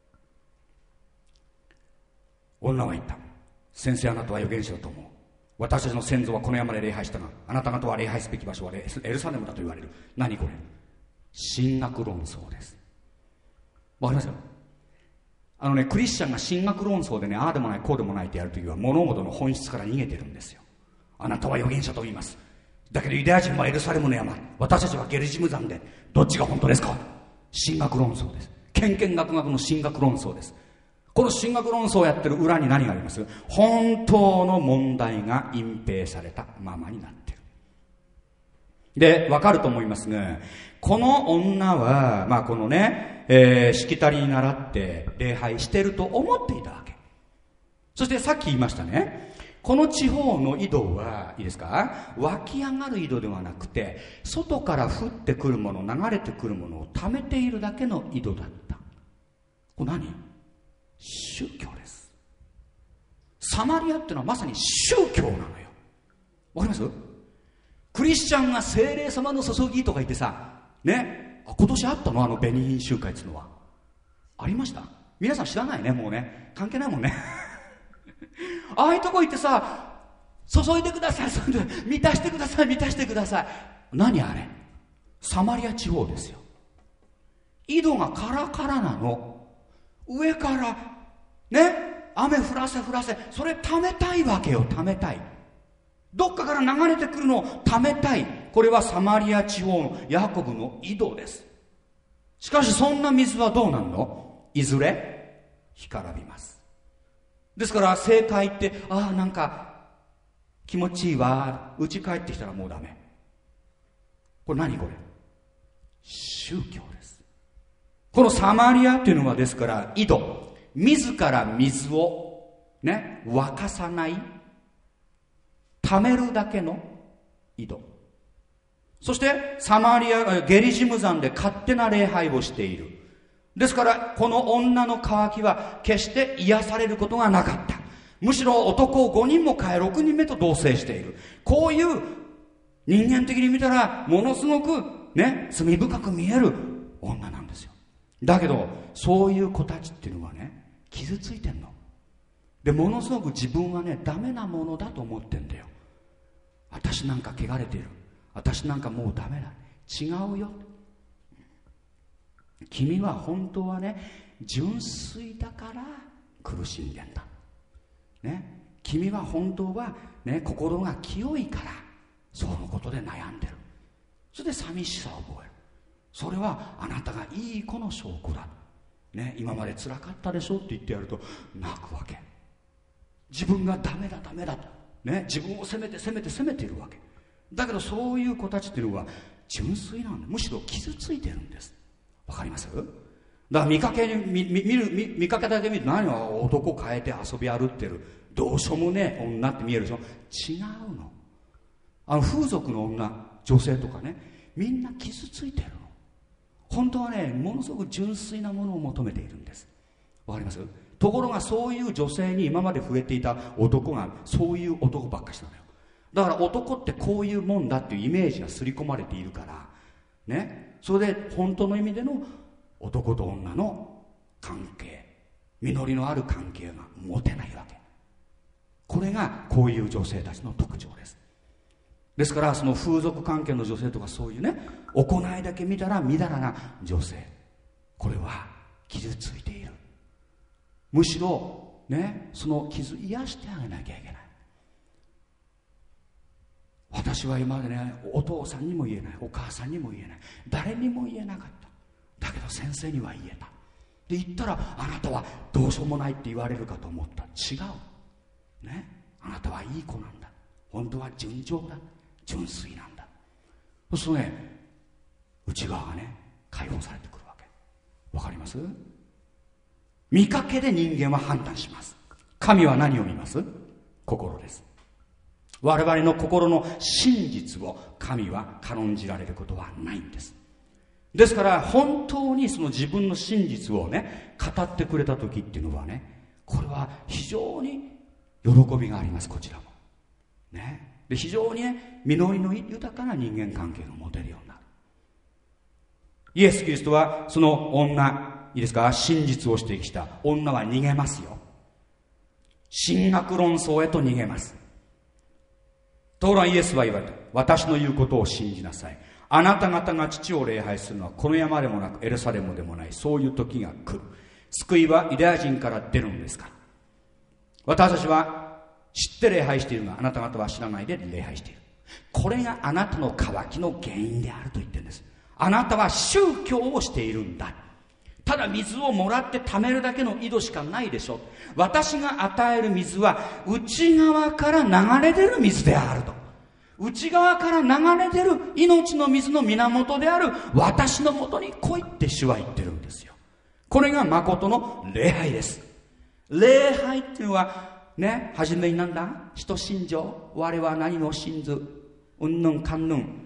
女は言った。先生、あなたは預言者だと思う。私たちの先祖はこの山で礼拝したが、あなた方は礼拝すべき場所はエルサレムだと言われる。何これ？神学論争です。わかりますよ。クリスチャンが神学論争でね、ああでもないこうでもないってやるときは物事の本質から逃げてるんですよ。あなたは預言者と言います。だけどユダヤ人はエルサレムの山、私たちはゲルジム山で、どっちが本当ですか？神学論争です。けんけんがくがくの神学論争です。この神学論争をやってる裏に何があります？本当の問題が隠蔽されたままになっている。で、わかると思いますが、この女は、このね、しきたりに倣って礼拝してると思っていたわけ。そしてさっき言いましたね、この地方の井戸はいいですか、湧き上がる井戸ではなくて、外から降ってくるもの、流れてくるものを溜めているだけの井戸だった。これ何？宗教です。サマリアってのはまさに宗教なのよ。わかります？クリスチャンが聖霊様の注ぎとか言ってさね、今年あったの？ベニヒン集会っていうのはありました？皆さん知らないね、もうね、関係ないもんねああいうとこ行ってさ、注いでください、満たしてください、満たしてください。何あれ？サマリア地方ですよ。井戸がカラカラなの。上からね、雨降らせそれ溜めたいわけよ。溜めたい、どっかから流れてくるのを溜めたい。これはサマリア地方のヤコブの井戸です。しかしそんな水はどうなるの？いずれ干からびます。ですから正解って、なんか気持ちいいわ、家帰ってきたらもうダメ。これ何これ？宗教です。このサマリアっていうのはですから井戸、自ら水をね沸かさない、溜めるだけの井戸。そしてサマリアゲリジム山で勝手な礼拝をしている。ですからこの女の渇きは決して癒されることがなかった。 むしろ男を5人も変え6人目と同棲している。こういう人間的に見たらものすごくね、罪深く見える女なんですよ。だけどそういう子たちっていうのはね、傷ついてんので、ものすごく自分はね、ダメなものだと思ってんだよ。私なんか汚れている、私なんかもうダメだ。違うよ、君は本当はね、純粋だから苦しんでんだ、ね、君は本当は、ね、心が清いからそのことで悩んでる。それで寂しさを覚える。それはあなたがいい子の証拠だ、ね、今まで辛かったでしょって言ってやると泣くわけ。自分がダメだダメだと、ね、自分を責めているわけだけど、そういう子たちっていうのは純粋なんで、むしろ傷ついてるんです。わかります？だから見かけだけ見ると、何を男変えて遊び歩ってるどうしようもねえ女って見えるでしょ。違うの。風俗の女、女性とかね、みんな傷ついてるの。本当はね、ものすごく純粋なものを求めているんです。わかります？ところがそういう女性に今まで増えていた男がそういう男ばっかしなのよ。だから男ってこういうもんだっていうイメージが刷り込まれているからね、それで本当の意味での男と女の関係、実りのある関係が持てないわけ。これがこういう女性たちの特徴です。ですからその風俗関係の女性とか、そういうね、行いだけ見たらみだらな女性、これは傷ついている。むしろね、その傷癒してあげなきゃいけない。私は今までね、お父さんにも言えない、お母さんにも言えない、誰にも言えなかった。だけど先生には言えた。で言ったら、あなたはどうしようもないって言われるかと思った。違うね、あなたはいい子なんだ、本当は純情だ、純粋なんだ。そうするとね、内側がね、解放されてくるわけ。わかります？見かけで人間は判断します。神は何を見ます？心です。我々の心の真実を神は軽んじられることはないんです。ですから本当にその自分の真実をね、語ってくれた時っていうのはね、これは非常に喜びがあります。こちらもね、で非常にね、実りの豊かな人間関係が持てるようになる。イエス・キリストはその女、いいですか、真実をしてきた女は逃げますよ。神学論争へと逃げます。ところがイエスは言われた。私の言うことを信じなさい。あなた方が父を礼拝するのはこの山でもなくエルサレムでもない。そういう時が来る。救いはユダヤ人から出るんですか。私たちは知って礼拝しているが、あなた方は知らないで礼拝している。これがあなたの渇きの原因であると言ってるんです。あなたは宗教をしているんだ。ただ水をもらって貯めるだけの井戸しかないでしょ。私が与える水は内側から流れ出る水であると。内側から流れ出る命の水の源である私のもとに来いって主は言ってるんですよ。これが誠の礼拝です。礼拝っていうのはね、初めになんだ、人信条、我は何を信ず、うんぬんかんぬん、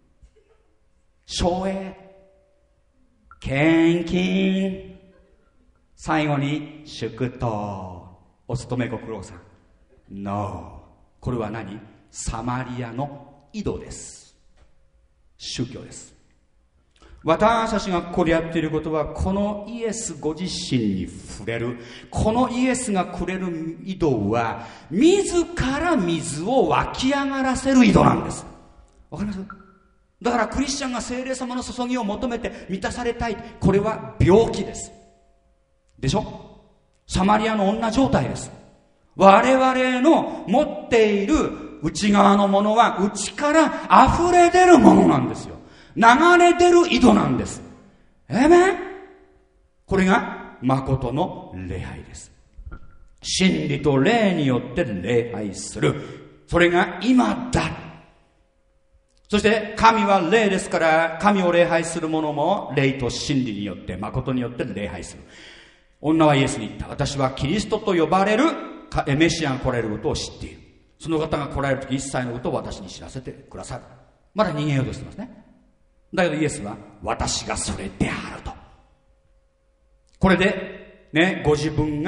奨励、献金、最後に祝祷。お勤めご苦労さん。 No、 これは何？サマリアの井戸です。宗教です。私たちがここでやっていることは、このイエスご自身に触れる。このイエスがくれる井戸は自ら水を湧き上がらせる井戸なんです。わかります？だからクリスチャンが聖霊様の注ぎを求めて満たされたい、これは病気ですでしょ。サマリアの女状態です。我々の持っている内側のものは内から溢れ出るものなんですよ。流れ出る井戸なんです。これが誠の礼拝です。真理と霊によって礼拝する、それが今だ。そして神は霊ですから、神を礼拝する者も霊と真理によって、誠によって礼拝する。女はイエスに言った。私はキリストと呼ばれるメシアが来られることを知っている。その方が来られるとき一切のことを私に知らせてくださる。まだ逃げようとしてますね。だけどイエスは私がそれであると。これでね、ご自分が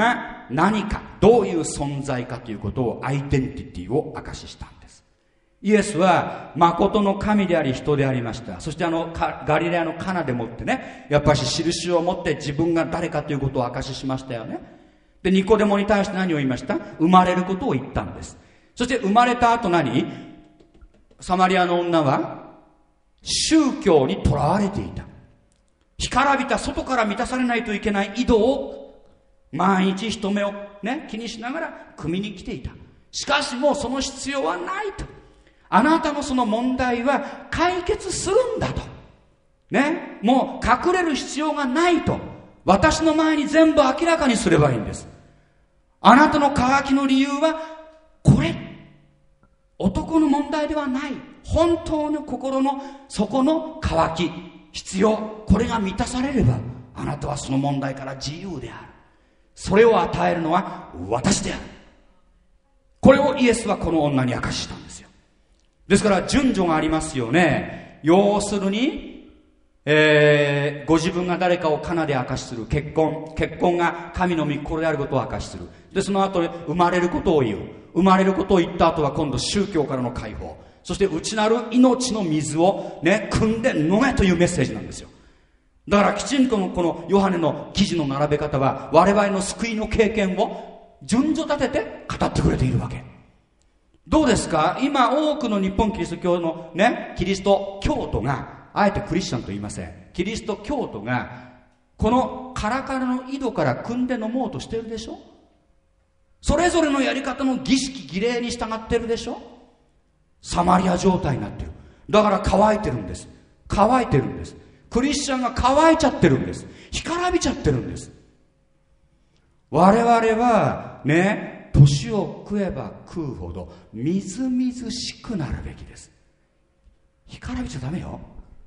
何か、どういう存在かということを、アイデンティティを証ししたんです。イエスは誠の神であり人でありました。そしてガリレアのカナでもってね、やっぱり印を持って自分が誰かということを証ししましたよね。で、ニコデモに対して何を言いました？生まれることを言ったんです。そして生まれた後サマリアの女は宗教にとらわれていた。干からびた外から満たされないといけない井戸を毎日人目をね、気にしながら汲みに来ていた。しかしもうその必要はないと。あなたのその問題は解決するんだと。ね。もう隠れる必要がないと。私の前に全部明らかにすればいいんです。あなたの渇きの理由はこれ。男の問題ではない。本当の心の底の渇き、必要。これが満たされれば、あなたはその問題から自由である。それを与えるのは私である。これをイエスはこの女に明かししたんですよ。ですから順序がありますよね。要するに、ご自分が誰かをカナで明かしする。結婚が神の御心であることを明かしする。でその後生まれることを言う。生まれることを言った後は今度宗教からの解放、そして内なる命の水をね汲んで飲めというメッセージなんですよ。だからきちんとこのヨハネの記事の並べ方は我々の救いの経験を順序立てて語ってくれているわけ。どうですか？今多くの日本キリスト教のね、キリスト教徒が、あえてクリスチャンと言いません、キリスト教徒がこのカラカラの井戸から汲んで飲もうとしてるでしょ。それぞれのやり方の儀式儀礼に従ってるでしょ。サマリア状態になってる。だから乾いてるんです。乾いてるんです。クリスチャンが乾いちゃってるんです。干からびちゃってるんです。我々はね、年を食えば食うほどみずみずしくなるべきです。干からびちゃダメよ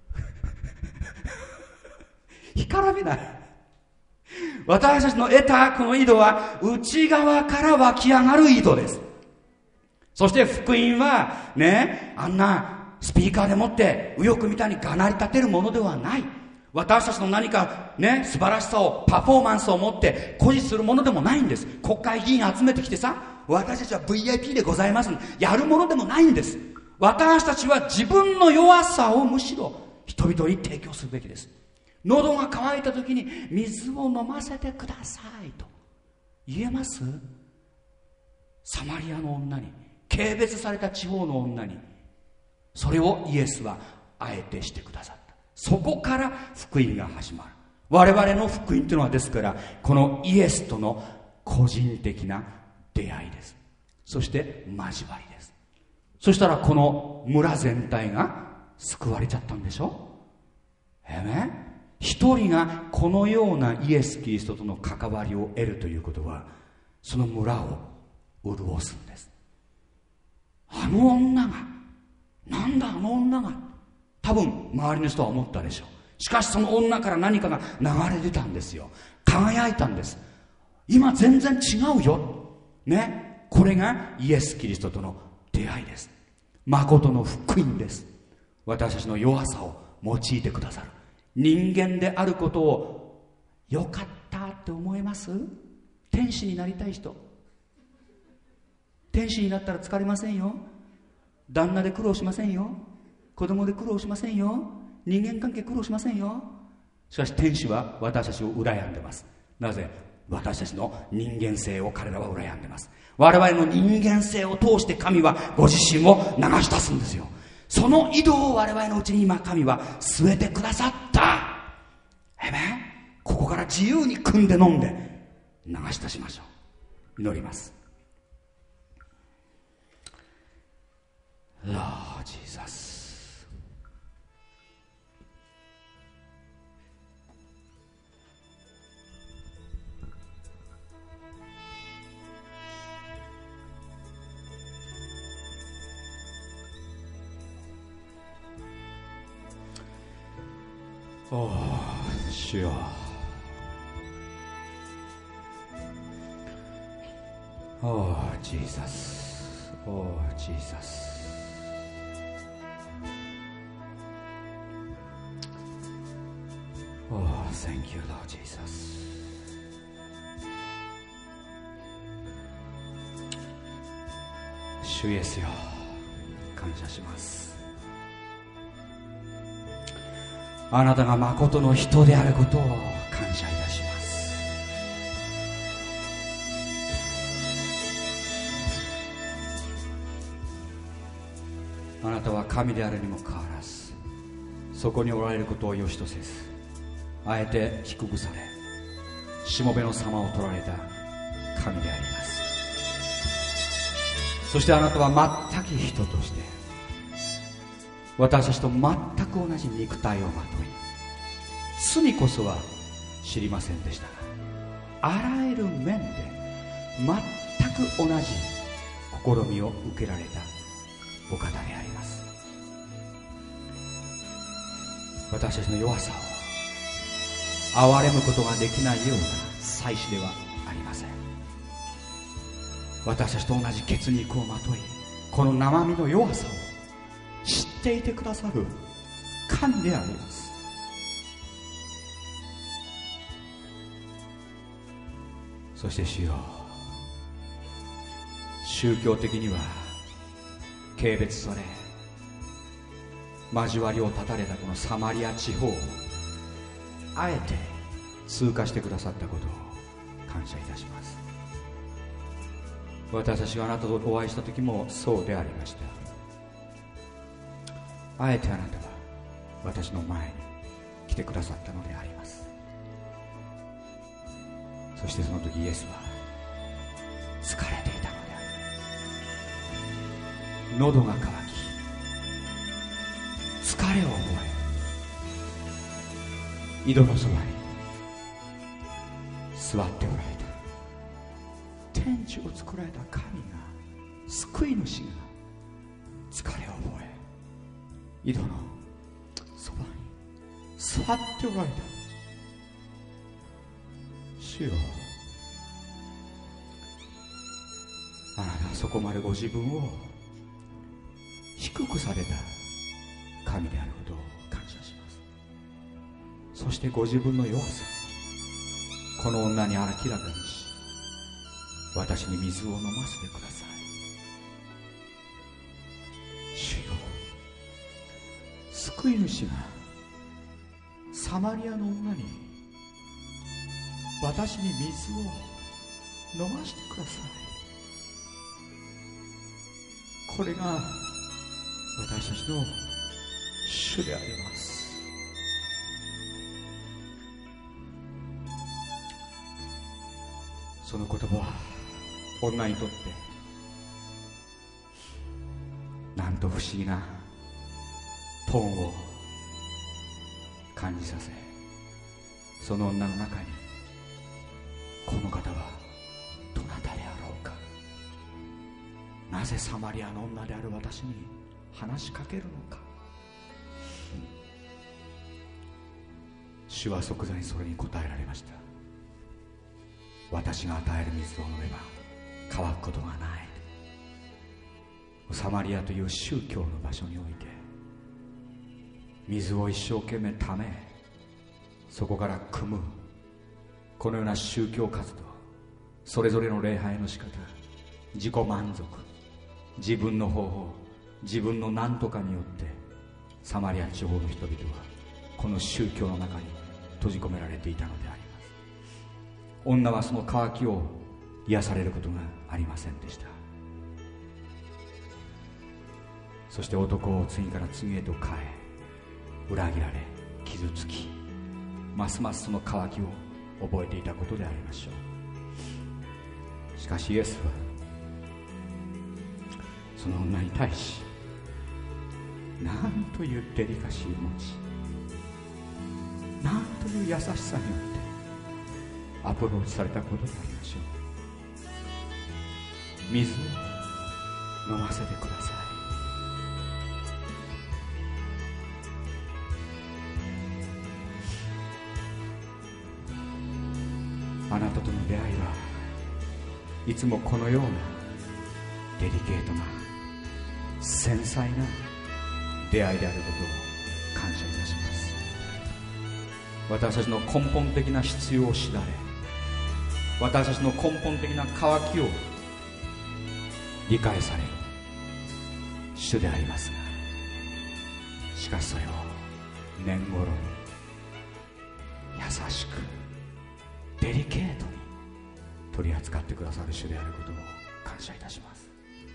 干からびない。私たちの得たこの井戸は内側から湧き上がる井戸です。そして福音はね、あんなスピーカーでもって右翼みたいにがなり立てるものではない。私たちの何かね、素晴らしさをパフォーマンスを持って誇示するものでもないんです。国会議員集めてきてさ、私たちは VIP でございます、やるものでもないんです。私たちは自分の弱さをむしろ人々に提供するべきです。喉が渇いた時に水を飲ませてくださいと言えます？サマリアの女に、軽蔑された地方の女に、それをイエスはあえてしてくださった。そこから福音が始まる。我々の福音というのはですから、このイエスとの個人的な出会いです。そして交わりです。そしたらこの村全体が救われちゃったんでしょ。一人がこのようなイエス・キリストとの関わりを得るということは、その村を潤すんです。あの女が、なんだあの女が、多分周りの人は思ったでしょう。しかしその女から何かが流れ出たんですよ。輝いたんです。今全然違うよね。これがイエス・キリストとの出会いです。誠の福音です。私たちの弱さを用いてくださる人間であることをよかったって思います？天使になりたい人、天使になったら疲れませんよ。旦那で苦労しませんよ。子供で苦労しませんよ。人間関係苦労しませんよ。しかし天使は私たちを羨んでます。なぜ？私たちの人間性を彼らは羨んでます。我々の人間性を通して神はご自身を流し出すんですよ。その井戸を我々のうちに今神は据えてくださった。ここから自由に汲んで飲んで流し出しましょう。祈ります。Lord Jesus、 主よ、Jesus、Jesus、Thank you, Lord Jesus。 主イエスよ、感謝します。あなたが誠の人であることを感謝いたします。あなたは神であるにもかかわらず、そこにおられることを良しとせず、あえて低くされ、しもべの様を取られた神であります。そしてあなたは全く人として私たちと全く同じ肉体をまとい、罪こそは知りませんでしたが、あらゆる面で全く同じ試みを受けられたお方であります。私たちの弱さを憐れむことができないような祭司ではありません。私たちと同じ血肉をまとい、この生身の弱さを知っていてくださる神であります。そして主よ、宗教的には軽蔑され交わりを断たれたこのサマリア地方をあえて通過してくださったことを感謝いたします。私たちがあなたとお会いした時もそうでありました。あえてあなたは私の前に来てくださったのであります。そしてその時イエスは疲れていたのである。喉が渇き疲れを覚え、井戸のそばに座っておられた。天地を作られた神が、救い主が疲れを覚え、井戸のそばに座っておられた。主よ、あなたはそこまでご自分を低くされた神であることを感謝します。そしてご自分の弱さ、この女に明らかにし、私に水を飲ませてください。主よ、救い主がサマリアの女に私に水を飲ませてください。これが私たちの主であります。その言葉は女にとってなんと不思議なトーンを感じさせ、その女の中に、この方はどなたであろうか、なぜサマリアの女である私に話しかけるのか。主は即座にそれに答えられました。私が与える水を飲めば乾くことがない。サマリアという宗教の場所において水を一生懸命ため、そこから汲むこのような宗教活動、それぞれの礼拝の仕方、自己満足、自分の方法、自分の何とかによってサマリア地方の人々はこの宗教の中に閉じ込められていたのであります。女はその渇きを癒されることがありませんでした。そして男を次から次へと変え、裏切られ傷つき、ますますその渇きを覚えていたことでありましょう。しかしイエスはその女に対し、なんというデリカシーを持ち、なんという優しさによってアプローチされたことでありましょう。水を飲ませてください。あなたとの出会いはいつもこのようなデリケートな繊細な出会いであることを感謝いたします。私たちの根本的な必要を知られ、私たちの根本的な渇きを理解される、 主でありますが、しかしそれを年頃に優しくデリケートに取り扱ってくださる主であることを感謝いたします。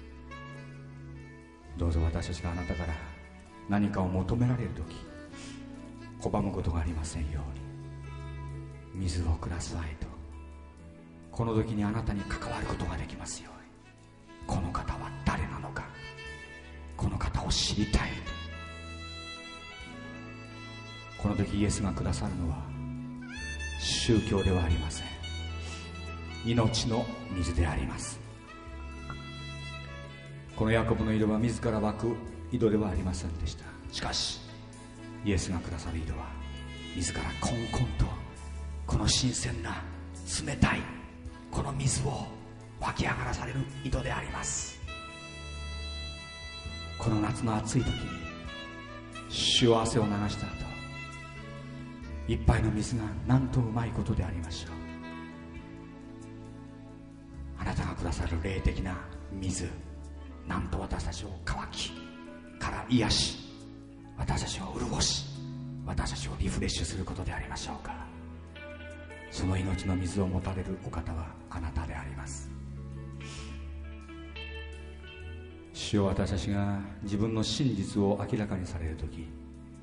どうぞ私たちがあなたから何かを求められるとき拒むことがありませんように、水をくださいとこの時にあなたに関わることができますように。この方は誰なのか、この方を知りたいと。この時イエスがくださるのは宗教ではありません。命の水であります。このヤコブの井戸は自ら湧く井戸ではありませんでした。しかしイエスがくださる井戸は自らコンコンとこの新鮮な冷たいこの水を湧き上がらされる井戸であります。この夏の暑い時に主汗を流した後、一杯の水がなんとうまいことでありましょう。あなたがくださる霊的な水、なんと私たちを乾きから癒し、私たちを潤し、私たちをリフレッシュすることでありましょうか。その命の水を持たれるお方はあなたであります。主よ、私たちが自分の真実を明らかにされるとき、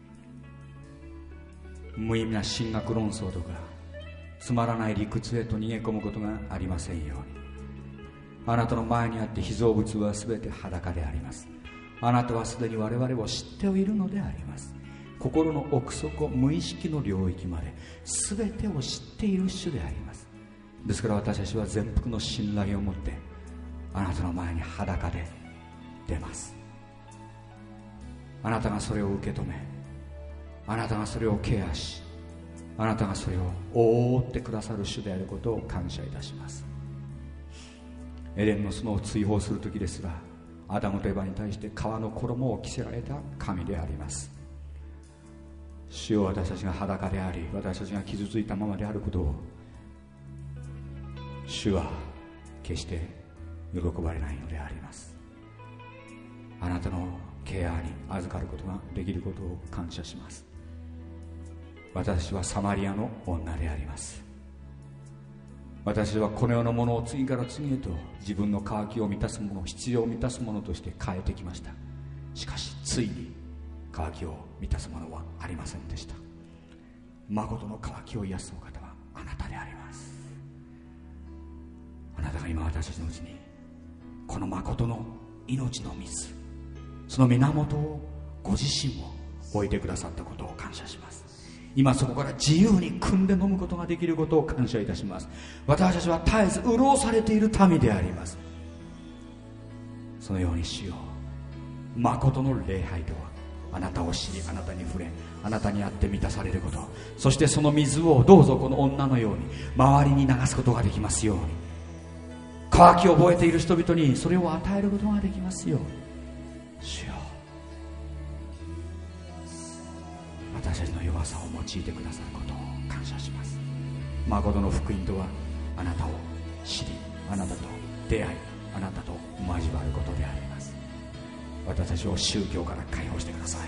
無意味な神学論争とかつまらない理屈へと逃げ込むことがありませんように。あなたの前にあって被造物はすべて裸であります。あなたはすでに我々を知っているのであります。心の奥底、無意識の領域まで全てを知っている主であります。ですから私たちは全幅の信頼を持ってあなたの前に裸で出ます。あなたがそれを受け止め、あなたがそれをケアし、あなたがそれを覆ってくださる主であることを感謝いたします。エデンの園を追放する時ですら、アダムとエバに対して皮の衣を着せられた神であります。主よ、私たちが裸であり、私たちが傷ついたままであることを主は決して喜ばれないのであります。あなたのケアに預かることができることを感謝します。私はサマリアの女であります。私はこの世のものを次から次へと自分の渇きを満たすもの、必要を満たすものとして変えてきました。しかしついに渇きを満たすものはありませんでした。誠の渇きを癒すお方はあなたであります。あなたが今私たちのうちにこの誠の命の水、その源をご自身を置いてくださったことを感謝します。今そこから自由に汲んで飲むことができることを感謝いたします。私たちは絶えず潤されている民であります。そのようにしよう。誠の礼拝とはあなたを知り、あなたに触れ、あなたにあって満たされること、そしてその水をどうぞこの女のように周りに流すことができますように、渇きを覚えている人々にそれを与えることができますように。主よ、私たちの弱さを用いてくださることを感謝します。誠の福音とはあなたを知り、あなたと出会い、あなたと交わることであります。私たちを宗教から解放してください。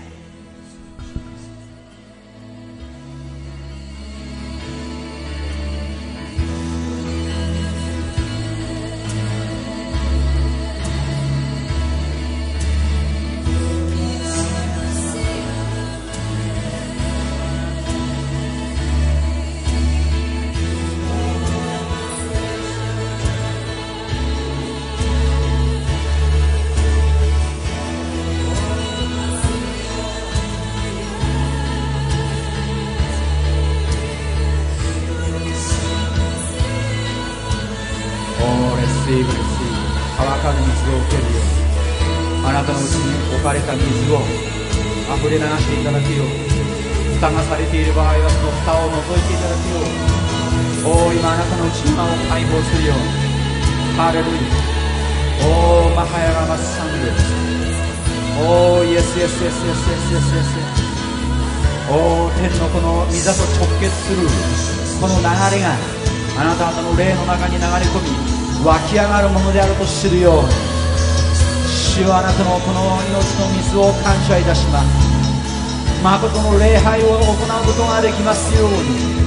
溢れ流していただくよう、蓋がされている場合はその蓋を覗いていただくよう、今あなたの内側を解放するように。ハレルヤ。マハヤラマスサンドイエスイエスイエスイエスイエスイエス。天のこの御座と直結するこの流れがあなた方の霊の中に流れ込み湧き上がるものであると知るように。主主よ、あなたのこの命の水を感謝いたします。誠の礼拝を行うことができますように。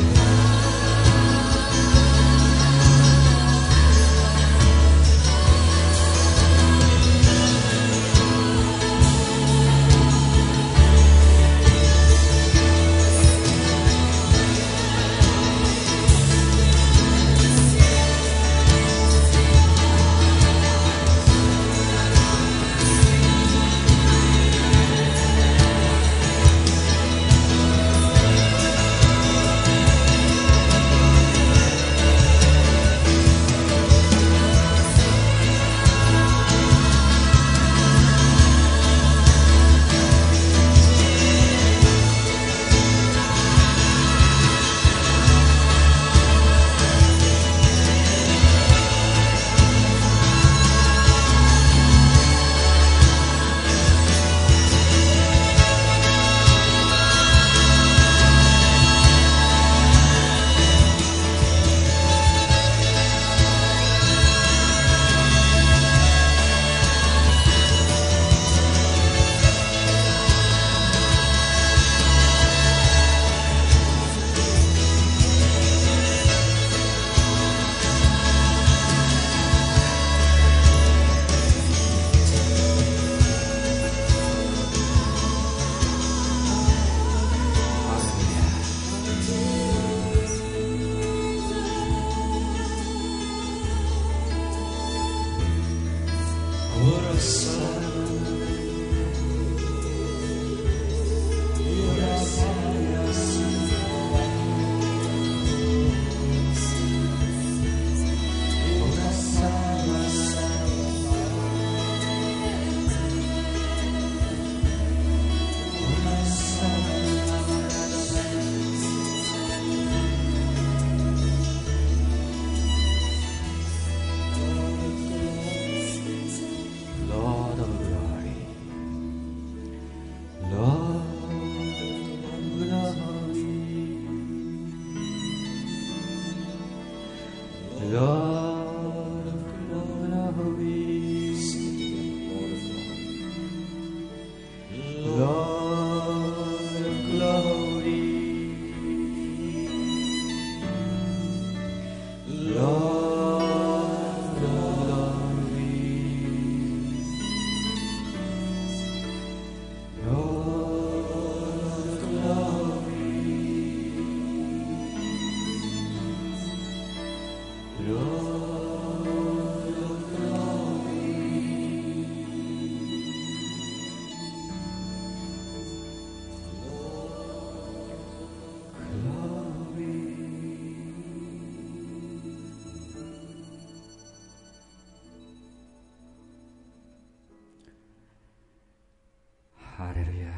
ハレルヤ。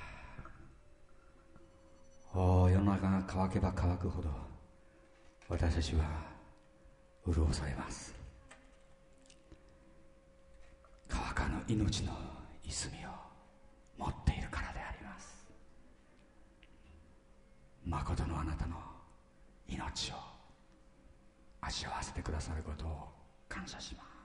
世の中が乾けば乾くほど私たちは潤されます。乾かぬ命の泉を持っているからであります。誠のあなたの命を味わわせてくださることを感謝します。